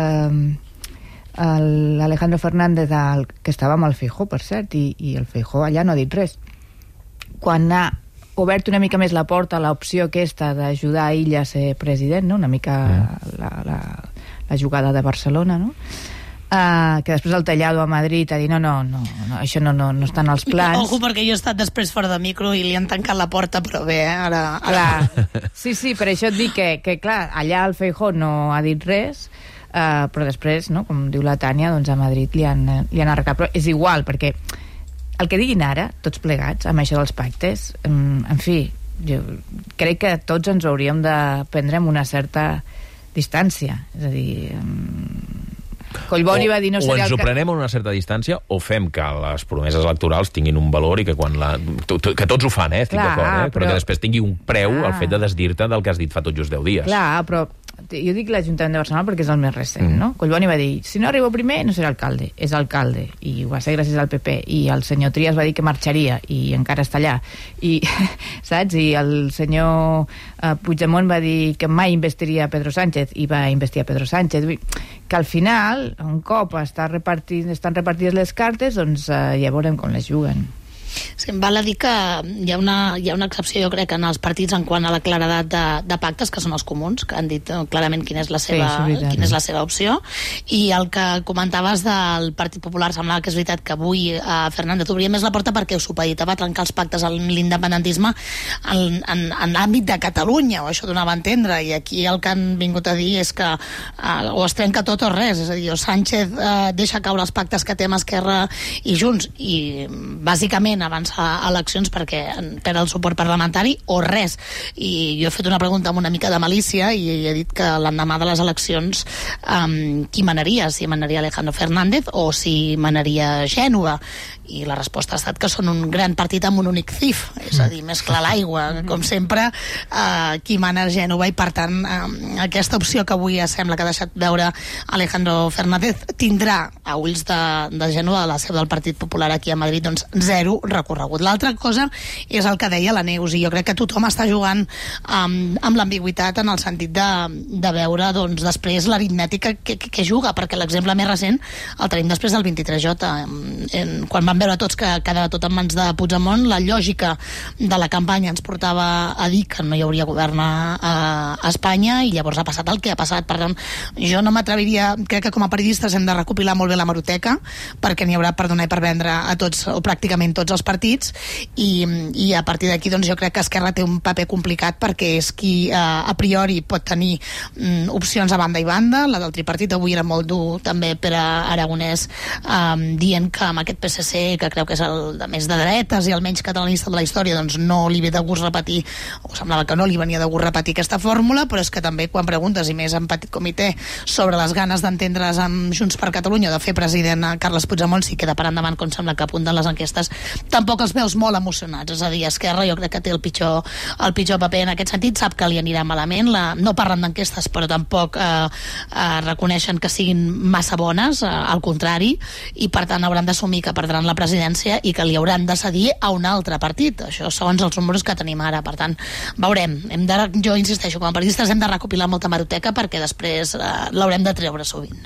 l'Alejandro Fernández, que estava amb el Feijóo, per cert, i el Feijóo allà no ha dit res. Quan ha obert una mica més la porta a l'opció aquesta d'ajudar a Illa a ser president, no? Una mica la jugada de Barcelona, no? Que després el tallado a Madrid ha dit no, això no estan als plans. Ojo, perquè jo he estat després fora de micro i li han tancat la porta, però bé, ara... Sí, per això et dic que clar, allà el Feijóo no ha dit res, però després, no, com diu la Tània, doncs a Madrid li han arreglat. Però és igual, perquè el que diguin ara, tots plegats, amb això dels pactes, en fi, jo crec que tots ens hauríem de prendre amb una certa distància. És a dir... Collboni va dir... O ens ho prenem a una certa distància o fem que les promeses electorals tinguin un valor i que quan que tots ho fan, estic d'acord, però que després tingui un preu el fet de desdir-te del que has dit fa tot just 10 dies. Clar, però jo dic l'Ajuntament de Barcelona perquè és el més recent, no? Collboni va dir, si no arribo primer no serà alcalde, és alcalde, i ho va ser gràcies al PP, i el senyor Trias va dir que marxaria i encara està allà, i saps? I el senyor Puigdemont va dir que mai investiria Pedro Sánchez i va investir a Pedro Sánchez, que al final, un cop estan repartides les cartes, doncs ja veurem com les juguen. Sí, em val a dir que hi ha una excepció, jo crec, en els partits en quant a la claredat de pactes, que són els comuns, que han dit clarament quina és la seva opció, i el que comentaves del Partit Popular, semblava que és veritat que avui Fernández obria més la porta perquè ho supeditava a trencar els pactes amb l'independentisme en l'àmbit de Catalunya, o això donava a entendre, i aquí el que han vingut a dir és que o es trenca tot o res, és a dir, o Sánchez deixa caure els pactes que té amb Esquerra i Junts, i bàsicament avançar eleccions perquè perd el suport parlamentari o res. I jo he fet una pregunta amb una mica de malícia i he dit que l'endemà de les eleccions qui manaria, si manaria Alejandro Fernández o si manaria Gènova, i la resposta ha estat que són un gran partit amb un únic CIF, és a dir, més clar l'aigua, com sempre qui mana Gènova, i per tant aquesta opció que avui sembla que ha deixat veure Alejandro Fernández tindrà a ulls de Gènova, la seu del Partit Popular aquí a Madrid, doncs zero recorregut. L'altra cosa és el que deia la Neus, i jo crec que tothom està jugant amb l'ambigüitat en el sentit de veure doncs, després l'aritmètica que juga, perquè l'exemple més recent el tenim després del 23J, quan vam veure tots que quedava tot en mans de Puigdemont, la lògica de la campanya ens portava a dir que no hi hauria govern a Espanya, i llavors ha passat el que ha passat. Per tant, jo no m'atreviria, crec que com a periodistes hem de recopilar molt bé la hemeroteca, perquè n'hi haurà per donar i per vendre a tots, o pràcticament tots els partits, i a partir d'aquí doncs, jo crec que Esquerra té un paper complicat, perquè és qui a priori pot tenir opcions a banda i banda. La del tripartit avui era molt dur, també Pere Aragonès dient que amb aquest PSC, que creu que és el de més de dretes i el menys catalanista de la història, doncs no li ve de gust repetir, o semblava que no li venia de gust repetir aquesta fórmula, però és que també quan preguntes, i més en petit comitè, sobre les ganes d'entendre's amb Junts per Catalunya, de fer president a Carles Puigdemont, si queda per endavant, com sembla que apunten les enquestes, tampoc els veus molt emocionats. És a dir, Esquerra jo crec que té el pitjor paper en aquest sentit, sap que li anirà malament, no parlen d'enquestes, però tampoc reconeixen que siguin massa bones, al contrari, i per tant hauran d'assumir que perdran la presidència i que li hauran de cedir a un altre partit. Això segons els números que tenim ara. Per tant, veurem. Jo insisteixo, com a periodistes hem de recopilar molta hemeroteca perquè després l'haurem de treure sovint.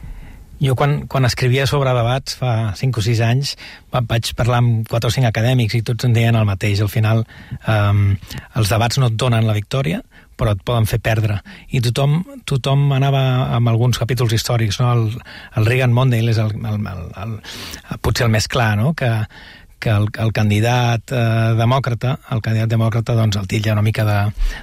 Jo quan escrivia sobre debats fa 5 o 6 anys vaig parlar amb 4 o 5 acadèmics i tots em deien el mateix. Al final els debats no et donen la victòria, però et poden fer perdre. I tothom anava amb alguns capítols històrics, no? El Reagan Mondale és potser el més clar, no? Que el candidat demòcrata, doncs el titlla una mica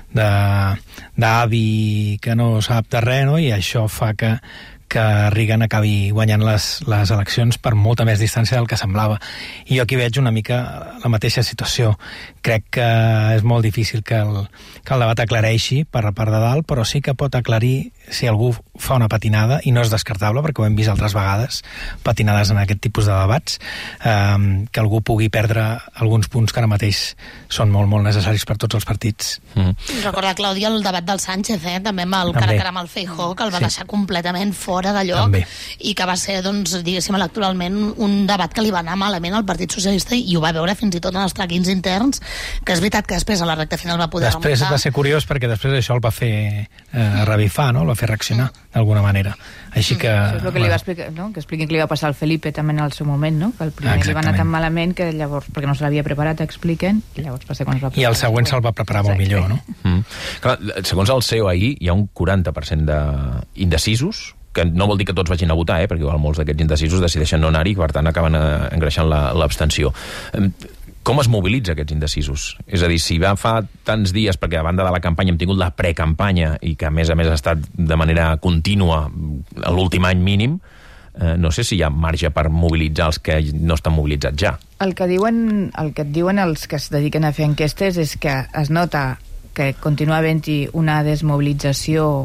d'avi que no sap de res, no? I això fa que Reagan acabi guanyant les eleccions per molta més distància del que semblava. I jo aquí veig una mica la mateixa situació. Crec que és molt difícil que el debat aclareixi per la part de dalt, però sí que pot aclarir si algú fa una patinada, i no és descartable, perquè ho hem vist altres vegades, patinades en aquest tipus de debats, que algú pugui perdre alguns punts que ara mateix són molt, molt necessaris per tots els partits. Recorda, Clàudia, el debat del Sánchez, també amb el cara a cara amb el Feijóo, que el va deixar completament fora de lloc, i que va ser, doncs, diguéssim, electoralment un debat que li va anar malament al Partit Socialista, i ho va veure fins i tot en els traquins interns, que és veritat que després a la recta final va poder remuntar. Després va ser curiós, perquè després això el va fer revifar, no? El va fer reaccionar d'alguna manera. Així que... Això és el que li va explicar, no? Que expliqui que li va passar al Felipe també en el seu moment, no? Que el primer li va anar tan malament que llavors, perquè no se l'havia preparat, expliquen, i llavors va ser quan es va preparar. I el següent se'l va preparar molt millor, no? Clar, segons el CEO ahir, hi ha un 40% d'indecisos, que no vol dir que tots vagin a votar, perquè igual molts d'aquests indecisos decideixen no anar-hi i per tant acaben engreixant l'abstenció. Com es mobilitza aquests indecisos? És a dir, si va fa tants dies, perquè a banda de la campanya hem tingut la precampanya i que a més ha estat de manera contínua l'últim any mínim, no sé si hi ha marge per mobilitzar els que no estan mobilitzats ja. El que et diuen els que es dediquen a fer enquestes és que es nota que continua havent-hi una desmobilització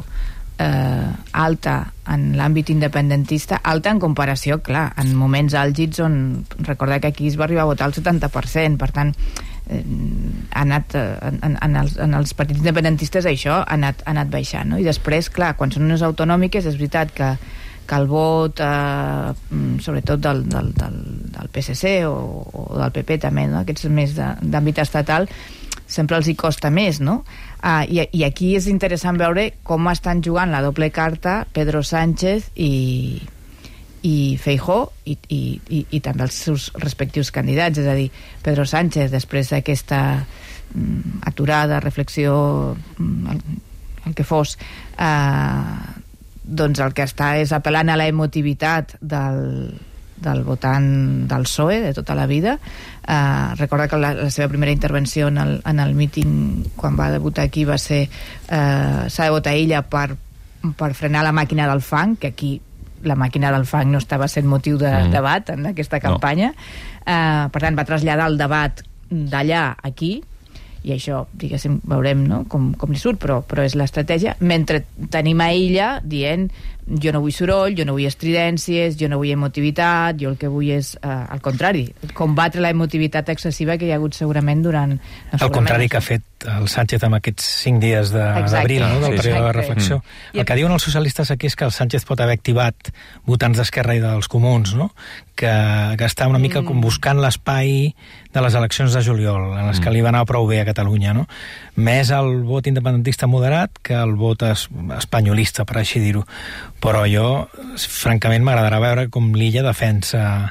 alta en l'àmbit independentista, alta en comparació, clar, en moments àlgids on recordar que aquí es va arribar a votar el 70%, per tant ha anat en els partits independentistes això ha anat baixant, no? I després, clar, quan són unes autonòmiques és veritat que el vot sobretot del PSC o del PP també, no? Aquests més d'àmbit estatal sempre els hi costa més, no? I aquí és interessant veure com estan jugant la doble carta Pedro Sánchez i Feijóo i també els seus respectius candidats. És a dir, Pedro Sánchez, després d'aquesta aturada, reflexió, el que fos, doncs el que està és apel·lant a la emotivitat del votant del PSOE de tota la vida. Recorda que la seva primera intervenció en el míting quan va debutar aquí va ser s'ha de votar ella per frenar la màquina del fang, que aquí la màquina del fang no estava sent motiu de debat en aquesta campanya. Per tant, va traslladar el debat d'allà aquí, i això, diguéssim, veurem, no?, com li surt, però és l'estratègia, mentre tenim a Illa dient jo no vull soroll, jo no vull estridències, jo no vull emotivitat, jo el que vull és al contrari, combatre la emotivitat excessiva que hi ha hagut segurament durant... El contrari que ha fet el Sánchez amb aquests 5 dies d'abril, no?, del període de reflexió. El que diuen els socialistes aquí és que el Sánchez pot haver activat votants d'Esquerra i dels Comuns, no?, que està una mica com buscant l'espai de les eleccions de juliol, en les que li va anar prou bé a Catalunya, no? Més el vot independentista moderat que el vot espanyolista, per així dir-ho. Però jo, francament, m'agradarà veure com l'Illa defensa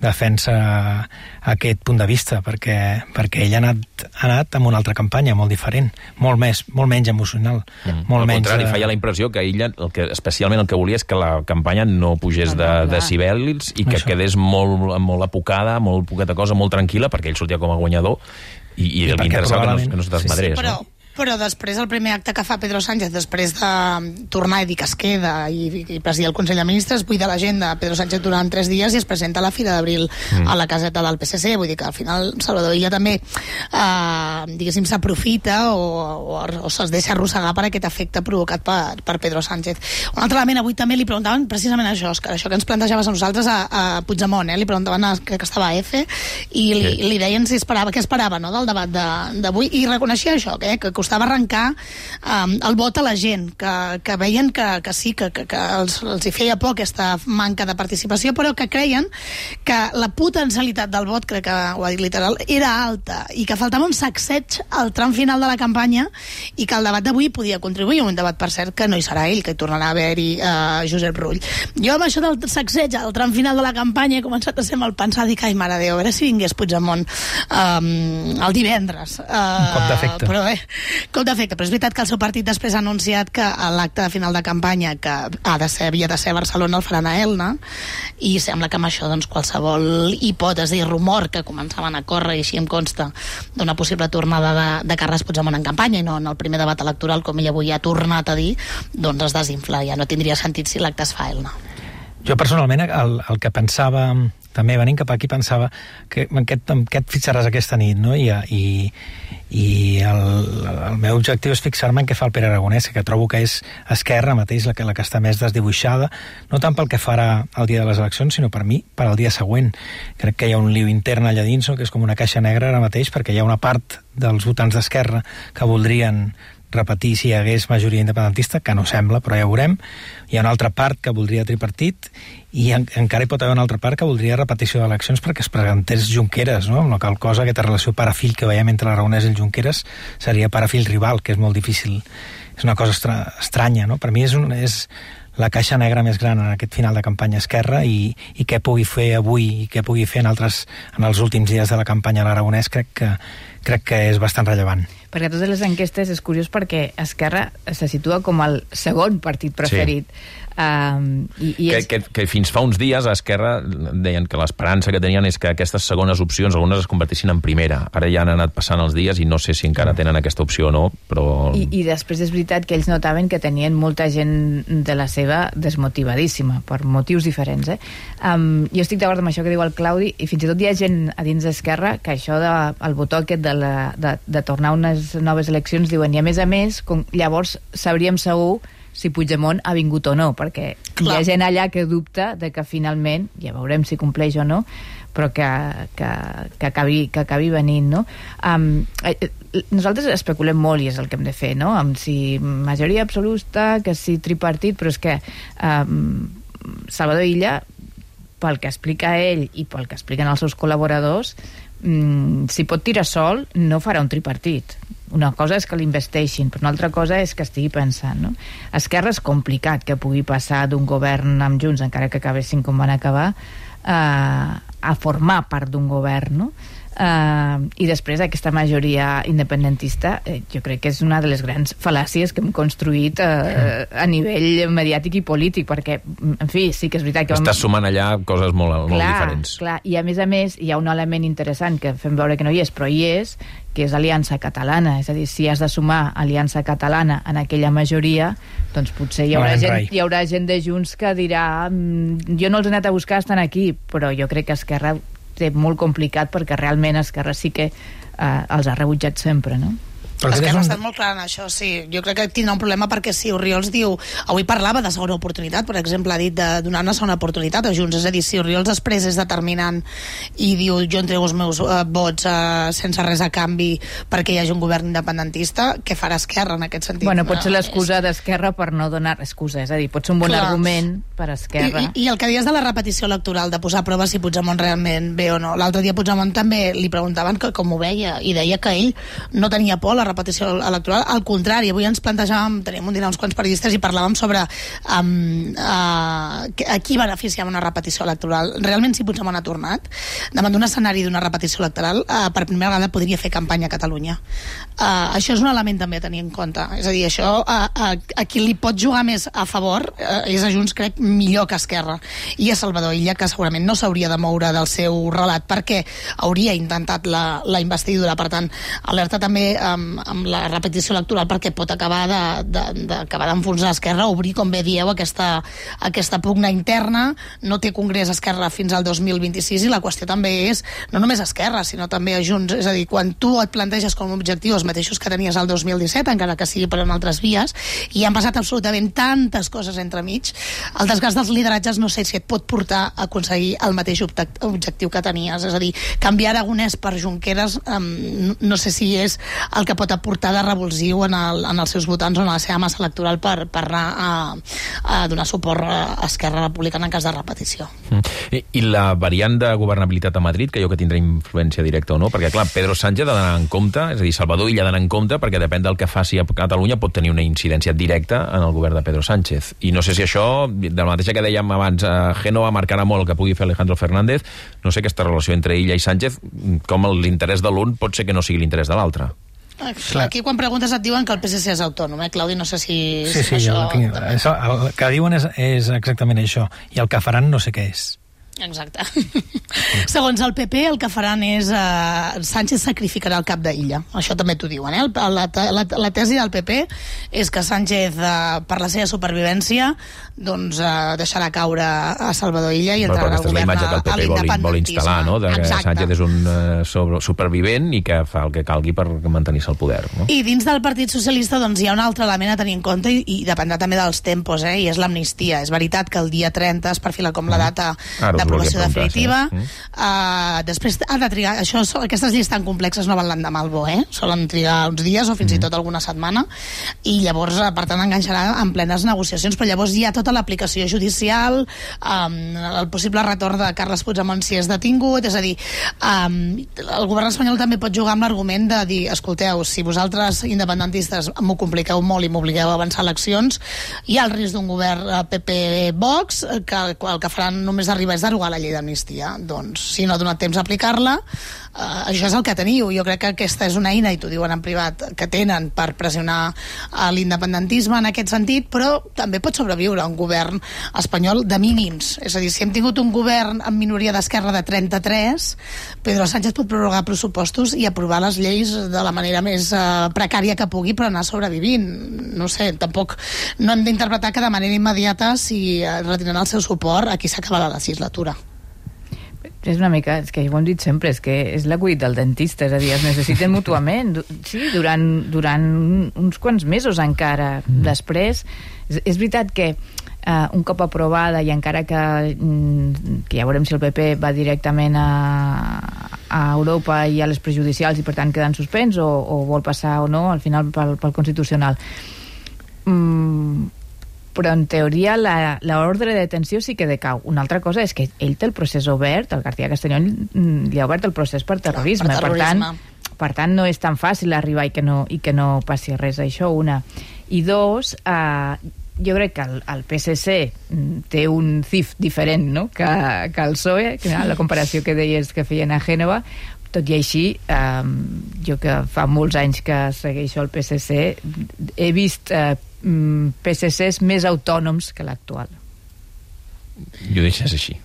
aquest punt de vista, perquè ell ha anat amb una altra campanya molt diferent, molt menys emocional. Al contrari, feia la impressió que ella, especialment el que volia és que la campanya no pugés de decibèls i que quedés molt apocada, molt poqueta cosa, molt tranquil·la, perquè ell sortia com a guanyador i li interessava que no es desmadrés. Però després, el primer acte que fa Pedro Sánchez, després de tornar i dir que es queda i presidir el Consell de Ministres, buida l'agenda Pedro Sánchez durant 3 dies i es presenta a la Fira d'Abril a la caseta del PSC. Vull dir que al final Salvador Illa també, diguéssim, s'aprofita o se'ls deixa arrossegar per aquest efecte provocat per Pedro Sánchez. Un altre element, avui també li preguntaven precisament això que ens plantejaves a nosaltres a Puigdemont, li preguntaven que estava a F i li deien què esperava, no?, del debat d'avui, i reconeixia això, que costava arrencar el vot a la gent, que veien que sí, que els hi feia por aquesta manca de participació, però que creien que la potencialitat del vot, crec que ho ha dit literal, era alta i que faltava un sacseig al tram final de la campanya i que el debat d'avui podia contribuir, un debat, per cert, que no hi serà ell, que hi tornarà a haver-hi Josep Rull. Jo amb això del sacseig al tram final de la campanya he començat a ser mal pensat, dic, ai, mare de Déu, a veure si vingués Puigdemont el divendres. Un cop d'efecte. Cop d'efecte, però és veritat que el seu partit després ha anunciat que l'acte de final de campanya que havia de ser a Barcelona el faran a Elna, i sembla que amb això qualsevol hipòtesi i rumor que començaven a córrer, i així em consta, d'una possible tornada de Carles Puigdemont en campanya i no en el primer debat electoral, com ell avui ha tornat a dir, doncs es desinfla, ja no tindria sentit si l'acte es fa a Elna. Jo personalment el que pensava, també venint cap aquí, pensava que què et fixaràs aquesta nit, no? I el meu objectiu és fixar-me en què fa el Pere Aragonès, que trobo que és Esquerra mateix la que està més desdibuixada, no tant pel que farà el dia de les eleccions, sinó per mi, per al dia següent. Crec que hi ha un lío intern allà dins, que és com una caixa negra ara mateix, perquè hi ha una part dels votants d'Esquerra que voldrien repetir si hi hagués majoria independentista, que no sembla, però ja ho veurem. Hi ha una altra part que voldria tripartit i encara hi pot haver una altra part que voldria repetició d'eleccions perquè es presentés Junqueras, no? Amb la qual cosa, aquesta relació pare-fill que veiem entre l'Aragonès i el Junqueras seria pare-fill-rival, que és molt difícil. És una cosa estranya, no? Per mi és la caixa negra més gran en aquest final de campanya Esquerra i què pugui fer avui i què pugui fer en els últims dies de la campanya a l'Aragonès crec que és bastant rellevant. Perquè totes les enquestes és curiós perquè Esquerra se situa com el segon partit preferit. Sí. Que fins fa uns dies a Esquerra deien que l'esperança que tenien és que aquestes segones opcions algunes es convertissin en primera. Ara ja han anat passant els dies i no sé si encara tenen aquesta opció o no, però... I després és veritat que ells notaven que tenien molta gent de la seva desmotivadíssima, per motius diferents. Jo estic d'acord amb això que diu el Claudi, i fins i tot hi ha gent a dins d'Esquerra que això del botó aquest de tornar a unes noves eleccions diuen, i a més, llavors sabríem segur si Puigdemont ha vingut o no, perquè hi ha gent allà que dubta de que finalment, ja veurem si compleix o no, però que acabi venint, no? Nosaltres especulem molt i és el que hem de fer, no? Amb si majoria absoluta, que si tripartit, però és que Salvador Illa, pel que explica ell i pel que expliquen els seus col·laboradors, si pot tirar sol, no farà un tripartit. Una cosa és que l'investeixin, però una altra cosa és que estigui pensant, no? Esquerra és complicat que pugui passar d'un govern amb Junts, encara que acabessin com van acabar, a formar part d'un govern, no? I després aquesta majoria independentista jo crec que és una de les grans fal·làcies que hem construït a nivell mediàtic i polític, perquè, en fi, sí que és veritat que... Estàs sumant allà coses molt diferents. Clar, i a més hi ha un element interessant que fem veure que no hi és, però hi és, que és Aliança Catalana. És a dir, si has de sumar Aliança Catalana en aquella majoria, doncs potser hi haurà gent de Junts que dirà jo no els he anat a buscar, estan aquí, però jo crec que Esquerra té molt complicat perquè realment Esquerra sí que els ha rebutjat sempre, no? Esquerra ha estat molt clara en això, sí. Jo crec que tindrà un problema perquè si Oriols diu... Avui parlava de segona oportunitat, per exemple, ha dit de donar una segona oportunitat a Junts. És a dir, si Oriols després és determinant i diu jo entrego els meus vots sense res a canvi perquè hi hagi un govern independentista, què farà Esquerra en aquest sentit? Bueno, pot ser l'excusa d'Esquerra per no donar excusa, és a dir, pot ser un bon argument per Esquerra. I el que dius de la repetició electoral, de posar a prova si Puigdemont realment ve o no. L'altre dia Puigdemont també li preguntaven com ho veia i deia que ell no tenia por a la repetició electoral, al contrari, avui ens plantejàvem, teníem un dinar uns quants periodistes i parlàvem sobre a qui beneficiava una repetició electoral. Realment, si Puigdemont ha tornat, davant d'un escenari d'una repetició electoral, per primera vegada podria fer campanya a Catalunya. Això és un element també a tenir en compte. És a dir, això a qui li pot jugar més a favor és a Junts, crec, millor que Esquerra. I a Salvador Illa, que segurament no s'hauria de moure del seu relat perquè hauria intentat la investidura. Per tant, alerta també amb la repetició electoral perquè pot acabar d'enfonsar Esquerra, obrir, com bé dieu, aquesta pugna interna. No té congrés Esquerra fins al 2026 i la qüestió també és, no només Esquerra, sinó també a Junts. És a dir, quan tu et planteges com a objectiu els mateixos que tenies al 2017, encara que sigui per en altres vies, i han passat absolutament tantes coses entremig, el desgast dels lideratges no sé si et pot portar a aconseguir el mateix objectiu que tenies. És a dir, canviar Aragonès per Junqueras no sé si és el que pot aportar de revulsiu en els seus votants o en la seva massa electoral per anar a donar suport a Esquerra Republicana en cas de repetició. I la variant de governabilitat a Madrid, que jo que tindrà influència directa o no, perquè clar, Pedro Sánchez ha d'anar en compte, és a dir, Salvador Illa ha d'anar en compte, perquè depèn del que faci a Catalunya pot tenir una incidència directa en el govern de Pedro Sánchez. I no sé si això, de la mateixa que dèiem abans, Génova marcarà molt el que pugui fer Alejandro Fernández, no sé aquesta relació entre Illa i Sánchez, com l'interès de l'un pot ser que no sigui l'interès de l'altre. Aquí quan preguntes et diuen que el PSC és autònom, Claudi? No sé si... Sí, això... el que diuen és exactament això, i el que faran no sé què és. Exacte. Segons el PP, el que faran és Sánchez sacrificarà el cap d'Illa. Això també t'ho diuen, La tesi del PP és que Sánchez, per la seva supervivència, doncs deixarà caure a Salvador Illa i entrarà al govern a l'independentisme. Aquesta és la imatge que el PP vol instal·lar, no? Que Sánchez és un supervivent i que fa el que calgui per mantenir-se al poder, no? I dins del Partit Socialista doncs hi ha un altre element a tenir en compte i dependrà també dels tempos, i és l'amnistia. És veritat que el dia 30 es perfila com la data d'aprovació definitiva. Després ha de trigar... Aquestes lleis tan complexes no van l'endemà al bo, solen trigar uns dies o fins i tot alguna setmana, i llavors, per tant, enganxarà en plenes negociacions, però llavors hi ha tota l'aplicació judicial, el possible retorn de Carles Puigdemont si és detingut, és a dir, el govern espanyol també pot jugar amb l'argument de dir, escolteu, si vosaltres independentistes m'ho compliqueu molt i m'obligueu a avançar eleccions, hi ha el risc d'un govern PP-Vox que el que faran només arribar és derogar la llei d'amnistia. Doncs, si no ha donat temps a aplicar-la, això és el que teniu. Jo crec que aquesta és una eina, i t'ho diuen en privat, que tenen per pressionar l'independentisme en aquest sentit, però també pot sobreviure un govern espanyol de mínims. És a dir, si hem tingut un govern amb minoria d'esquerra de 33, Pedro Sánchez pot prorrogar pressupostos i aprovar les lleis de la manera més precària que pugui, però anar sobrevivint. No sé, tampoc no hem d'interpretar que de manera immediata, si retiren el seu suport, aquí s'acaba la legislatura. És una mica, és que ho hem dit sempre, és que és l'acudit del dentista, és a dir, es necessiten mútuament, sí, durant uns quants mesos encara. Després, és veritat que un cop aprovada, i encara que ja veurem si el PP va directament a Europa i a les prejudicials i per tant queda en suspens o vol passar o no al final pel Constitucional, però en teoria l'ordre de detenció sí que decau. Una altra cosa és que ell té el procés obert, el García Castellón li ha obert el procés per terrorisme. Per tant no és tan fàcil arribar i que no passi res. Això, una. I dos, jo crec que el PSC té un CIF diferent, no?, que el PSOE, que la comparació que deies que feien a Génova, Tot i així, jo que fa molts anys que segueixo el PSC, he vist PSCs més autònoms que l'actual. I ho deixes així,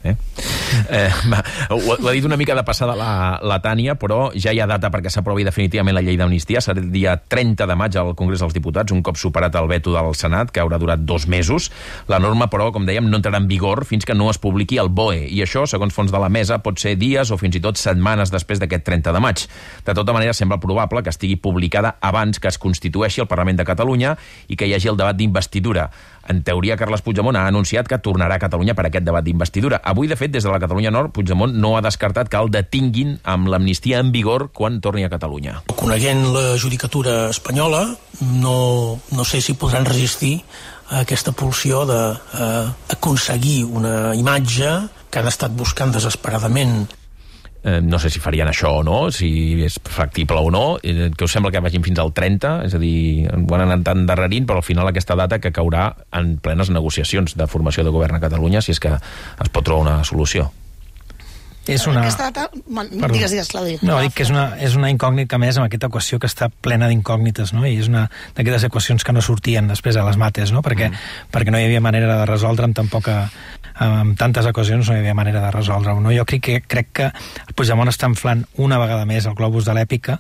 ho ha dit una mica de passada la Tània, però ja hi ha data perquè s'aprovi definitivament la llei d'amnistia. Serà el dia 30 de maig al Congrés dels Diputats, un cop superat el veto del Senat, que haurà durat 2 mesos. La norma, però, com dèiem, no entrarà en vigor fins que no es publiqui el BOE, i això, segons fons de la mesa, pot ser dies o fins i tot setmanes després d'aquest 30 de maig. De tota manera, sembla probable que estigui publicada abans que es constitueixi el Parlament de Catalunya i que hi hagi el debat d'investidura. En teoria, Carles Puigdemont ha anunciat que tornarà a Catalunya per aquest debat d'investidura. Avui, de fet, des de la Catalunya Nord, Puigdemont no ha descartat que el detinguin amb l'amnistia en vigor quan torni a Catalunya. Coneguent la judicatura espanyola, no sé si podran resistir a aquesta pulsió d'aconseguir una imatge que han estat buscant desesperadament. No sé si farien això o no, si és factible o no, que us sembla que vagin fins al 30, és a dir, ho han anat endarrerint, però al final aquesta data que caurà en plenes negociacions de formació de govern a Catalunya, si és que es pot trobar una solució. És una... Aquesta data... Digues, Claudi. No, dic que és una incògnita més amb aquesta equació que està plena d'incògnites, no? I és una d'aquestes equacions que no sortien després a les mates, no? Perquè no hi havia manera de resoldre'm tampoc en tantes ocasions no hi havia manera de resoldre-ho, no? Jo crec que el Puigdemont està inflant una vegada més el globus de l'èpica,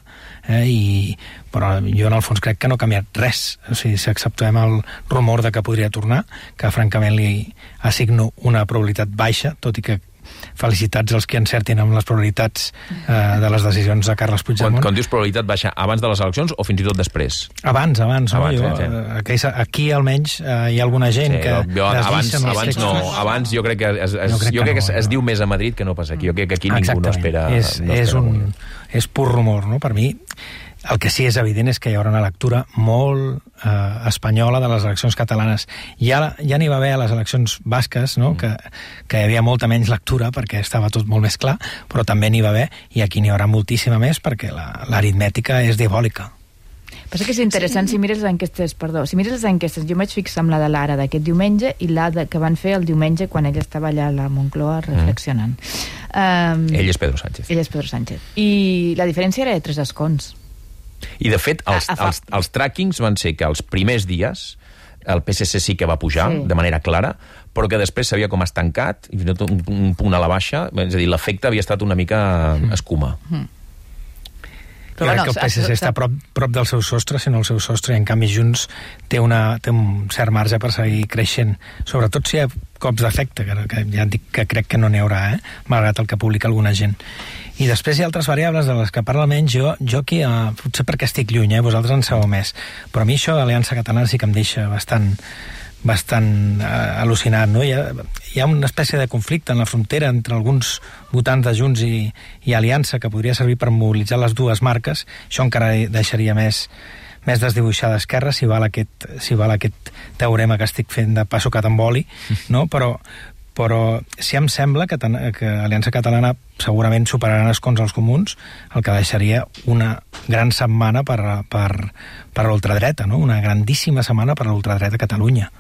però jo en el fons crec que no ha canviat res. O sigui, si acceptem el rumor de que podria tornar, que francament li assigno una probabilitat baixa, tot i que felicitats als que encertin amb les probabilitats de les decisions de Carles Puigdemont. Quan dius probabilitat baixa, abans de les eleccions o fins i tot després? Abans, no? Aquí almenys hi ha alguna gent que abans jo crec que es diu més a Madrid que no passa aquí. Jo crec que aquí ningú no espera. És pur rumor, no? Per mi el que sí és evident és que hi haurà una lectura molt espanyola de les eleccions catalanes. Ja n'hi va haver a les eleccions basques, no? Que hi havia molta menys lectura perquè estava tot molt més clar, però també n'hi va haver, i aquí n'hi haurà moltíssima més perquè l'aritmètica és diabòlica. Passa que és interessant, si mires les enquestes, jo em vaig fixar amb la de l'Ara d'aquest diumenge i la que van fer el diumenge quan ell estava allà a la Moncloa reflexionant. Ell és Pedro Sánchez. I la diferència era de 3 escons. I, de fet, els trackings van ser que els primers dies el PSC sí que va pujar de manera clara, però que després s'havia com estancat, i fins i tot un punt a la baixa, és a dir, l'efecte havia estat una mica escuma. Jo crec que el PSC està prop del seu sostre, sinó el seu sostre, i en canvi Junts té un cert marge per seguir creixent, sobretot si hi ha cops d'efecte, que ja dic que crec que no n'hi haurà, malgrat el que publica alguna gent. I després hi ha altres variables de les que parla almenys jo aquí, potser perquè estic lluny, vosaltres en sabeu més, però a mi això de l'Aliança Catalana sí que em deixa bastant al·lucinat, no? Hi ha una espècie de conflicte en la frontera entre alguns votants de Junts i Aliança que podria servir per mobilitzar les dues marques. Això encara deixaria més desdibuixada Esquerra si val aquest teorema que estic fent de passo que t'emboli, no? Però sí em sembla que Aliança Catalana segurament superaran escons als comuns, el que deixaria una gran setmana per l'ultradreta, no? Una grandíssima setmana per l'ultradreta a Catalunya.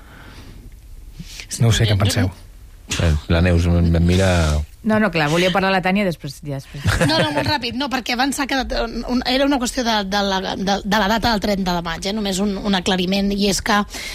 No ho sé què en penseu. La Neus em mira... No, clar, volia parlar la Tània després. No, molt ràpid, no, perquè abans era una qüestió de la data del 30 de maig, només un aclariment, i és que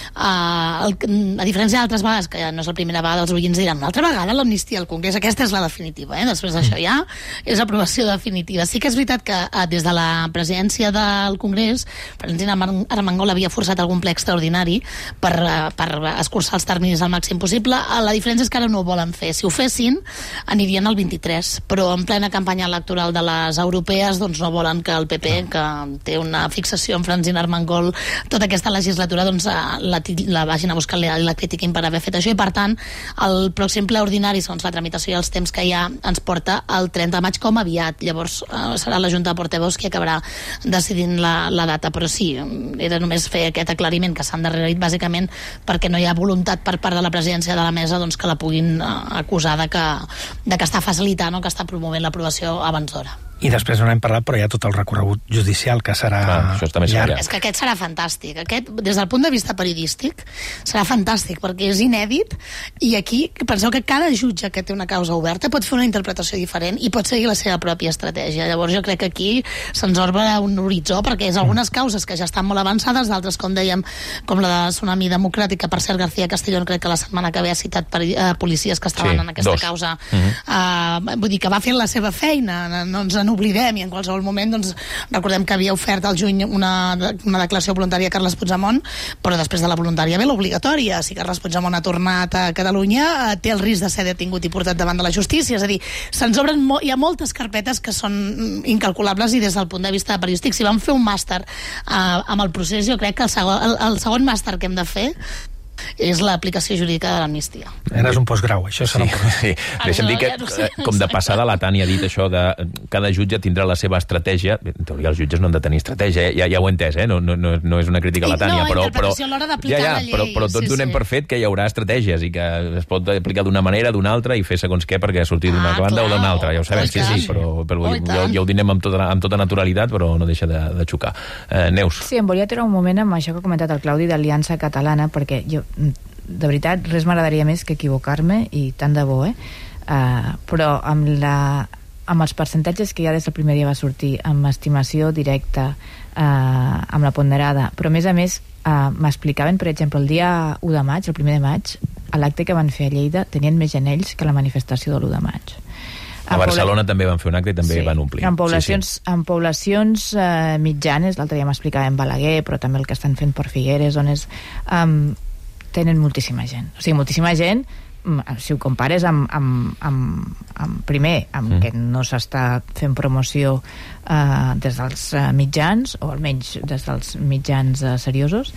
a diferència d'altres vegades, que ja no és la primera vegada, els oients diran, una altra vegada l'amnistia al Congrés, aquesta és la definitiva, després d'això ja és aprovació definitiva. Sí que és veritat que des de la presidència del Congrés, Francina Armengol havia forçat algun ple extraordinari per escurçar els terminis al màxim possible. La diferència és que ara no ho volen fer. Si ho fessin, anirien al 23, però en plena campanya electoral de les europees doncs no volen que el PP, que té una fixació en Francina Armengol tota aquesta legislatura, doncs la vagin a buscar i la critiquin per haver fet això, i per tant el pròxim ple ordinari, segons la tramitació i els temps que hi ha, ens porta el 30 de maig com aviat. Llavors serà la Junta de Portaveus qui acabarà decidint la data, però sí, era només fer aquest aclariment que s'han darrerit bàsicament perquè no hi ha voluntat per part de la presidència de la mesa doncs que la puguin acusar de que està facilitant o que està promovent l'aprovació abans d'hora. I després no n'hem parlat, però hi ha tot el recorregut judicial, que serà llarg. És que aquest serà fantàstic. Aquest, des del punt de vista periodístic, serà fantàstic, perquè és inèdit, i aquí penseu que cada jutge que té una causa oberta pot fer una interpretació diferent i pot seguir la seva pròpia estratègia. Llavors jo crec que aquí se'ns obre un horitzó, perquè és algunes causes que ja estan molt avançades, d'altres, com dèiem, com la de Tsunami Democràtica, per cert, García Castellón, crec que la setmana que ve ha citat policies que estaven en aquesta causa. Vull dir que va fent la seva feina, no ens oblidem, i en qualsevol moment doncs, recordem que havia ofert al juny una declaració voluntària a Carles Puigdemont, però després de la voluntària ve l'obligatòria. Si Carles Puigdemont ha tornat a Catalunya, té el risc de ser detingut i portat davant de la justícia. És a dir, se'ns obren hi ha moltes carpetes que són incalculables, i des del punt de vista periodístic, si vam fer un màster amb el procés, jo crec que el segon màster que hem de fer és l'aplicació jurídica de l'amnistia. Eres un postgrau, això serà un postgrau. Sí. Deixa'm dir que, com de passada, la Tània ha dit això de cada jutge tindrà la seva estratègia. En teoria, els jutges no han de tenir estratègia, ja ho he entès, no és una crítica a la Tània, però tots donem per fet que hi haurà estratègies i que es pot aplicar d'una manera, d'una altra, i fer segons què perquè surti d'una banda o d'una altra, ja ho sabem, sí, però ja ho dinem amb tota naturalitat, però no deixa de xocar. Neus. Sí, em volia treure un moment amb això que ha comentat el Claudi d'Aliança Catalana, perquè jo, de veritat, res m'agradaria més que equivocar-me, i tant de bo, però amb els percentatges que ja des del primer dia va sortir, amb estimació directa, amb la ponderada, però a més m'explicaven, per exemple, el dia 1 de maig, el primer de maig, a l'acte que van fer a Lleida tenien més genells que la manifestació de l'1 de maig. A Barcelona també van fer un acte i també van omplir. En poblacions mitjanes, l'altre dia m'explicaven Balaguer, però també el que estan fent per Figueres, on és... tenen moltíssima gent. O sigui, moltíssima gent, si ho compares primer, amb que no s'està fent promoció des dels mitjans, o almenys des dels mitjans seriosos,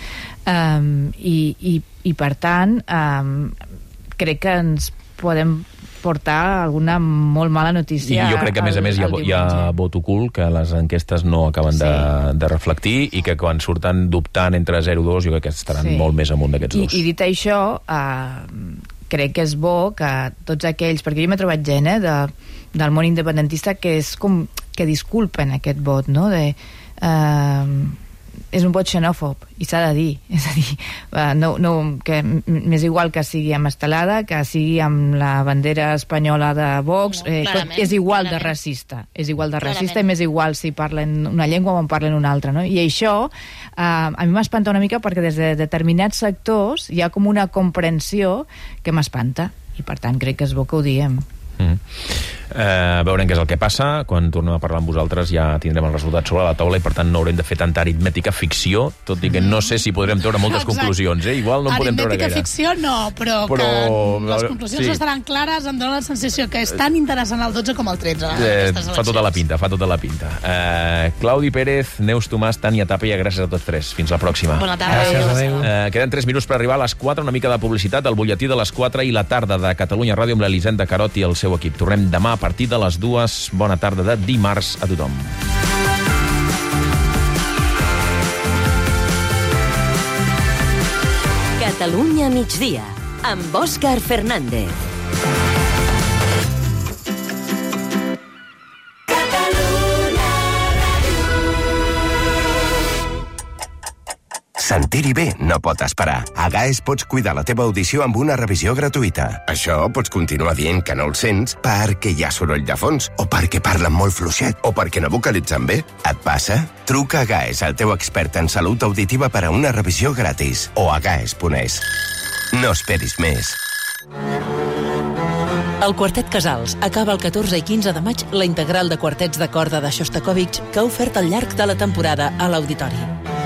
i per tant crec que ens podem portar alguna molt mala notícia. I jo crec que, a més, hi ha vot ocult, que les enquestes no acaben de reflectir, i que quan surten dubtant entre 0 i 2, jo crec que estaran molt més amunt d'aquests dos. I dit això, crec que és bo que tots aquells, perquè jo m'he trobat gent del món independentista que és com que disculpen aquest vot, no? És un vot xenòfob, i s'ha de dir, és a dir, que m'és igual que sigui amb estelada, que sigui amb la bandera espanyola de Vox, és igual de racista, i m'és igual si parlen una llengua o en parlen una altra, no? I això a mi m'espanta una mica, perquè des de determinats sectors hi ha com una comprensió que m'espanta, i per tant crec que és bo que ho diem. Veurem què és el que passa. Quan tornem a parlar amb vosaltres ja tindrem el resultat sobre la taula, i per tant no haurem de fer tanta aritmètica ficció, tot i que no sé si podrem treure moltes conclusions, igual no en podem treure gaire. Aritmètica ficció no, però que les conclusions estaran clares. Em dóna la sensació que és tan interessant el 12 com el 13. Fa tota la pinta. Claudi Pérez, Neus Tomàs, Tània Tàpia, gràcies a tots tres. Fins la pròxima. Bona tarda. Queden 3 minuts per arribar a les 4, una mica de publicitat, el butlletí de les 4 i la tarda de Catalunya Ràdio amb l'Elisenda Carot i el seu equip. Tornem demà a partir de les 2. Bona tarda de dimarts a tothom. Catalunya migdia, amb Òscar Fernández. Sentir-hi bé no pot esperar. A GAES pots cuidar la teva audició amb una revisió gratuïta. Això pots continuar dient que no el sents perquè hi ha soroll de fons, o perquè parlen molt fluixet, o perquè no vocalitzen bé. Et passa? Truca a GAES, el teu expert en salut auditiva, per a una revisió gratis. O a gaes.es. No esperis més. El Quartet Casals acaba el 14 i 15 de maig la integral de quartets de corda de Shostakovich que ha ofert al llarg de la temporada a l'Auditori.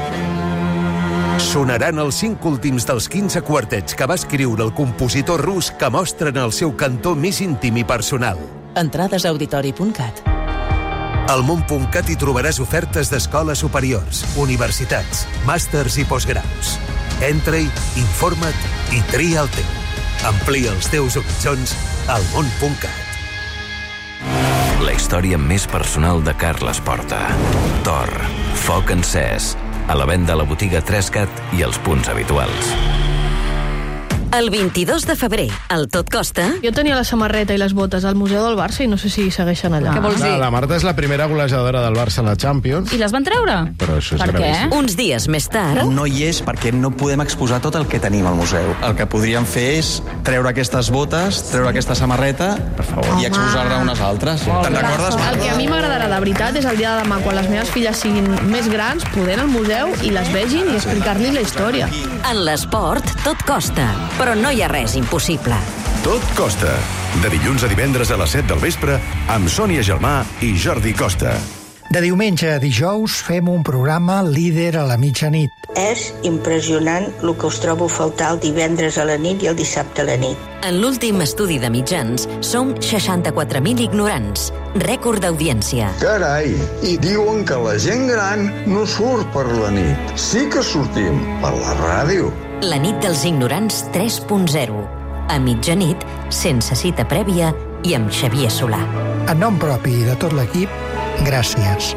Sonaran els 5 últims dels 15 quartets que va escriure el compositor rus, que mostren el seu cantó més íntim i personal. Entrades a auditori.cat. Al món.cat hi trobaràs ofertes d'escoles superiors, universitats, màsters i postgraus. Entra-hi, informa't i tria el teu. Amplia els teus horitzons al món.cat. La història més personal de Carles Porta. Thor, foc encès. A la venda a la botiga 3CAT i els punts habituals. El 22 de febrer, al Tot Costa... Jo tenia la samarreta i les botes al Museu del Barça i no sé si segueixen allà. Què vols dir? La Marta és la primera golejadora del Barça a la Champions. I les van treure? Però això és per què? Uns dies més tard... No hi és perquè no podem exposar tot el que tenim al museu. El que podríem fer és treure aquestes botes, treure aquesta samarreta i exposar-ne unes altres. Te'n recordes, Marta? El que a mi m'agradarà de veritat és el dia de demà, quan les meves filles siguin més grans, poder anar al museu i les vegin i explicar-li la història. En l'esport, tot costa, però no hi ha res impossible. Tot costa. De dilluns a divendres a les 7 del vespre amb Sònia Germà i Jordi Costa. De diumenge a dijous fem un programa líder a la mitjanit. És impressionant el que us trobo a faltar el divendres a la nit i el dissabte a la nit. En l'últim estudi de mitjans, som 64.000 ignorants. Rècord d'audiència. Carai, i diuen que la gent gran no surt per la nit. Sí que sortim per la ràdio. La nit dels ignorants 3.0. A mitjanit, sense cita prèvia i amb Xavier Solà. En nom propi de tot l'equip, gràcies.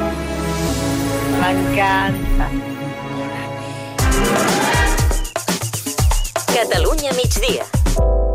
M'encanta. Catalunya migdia.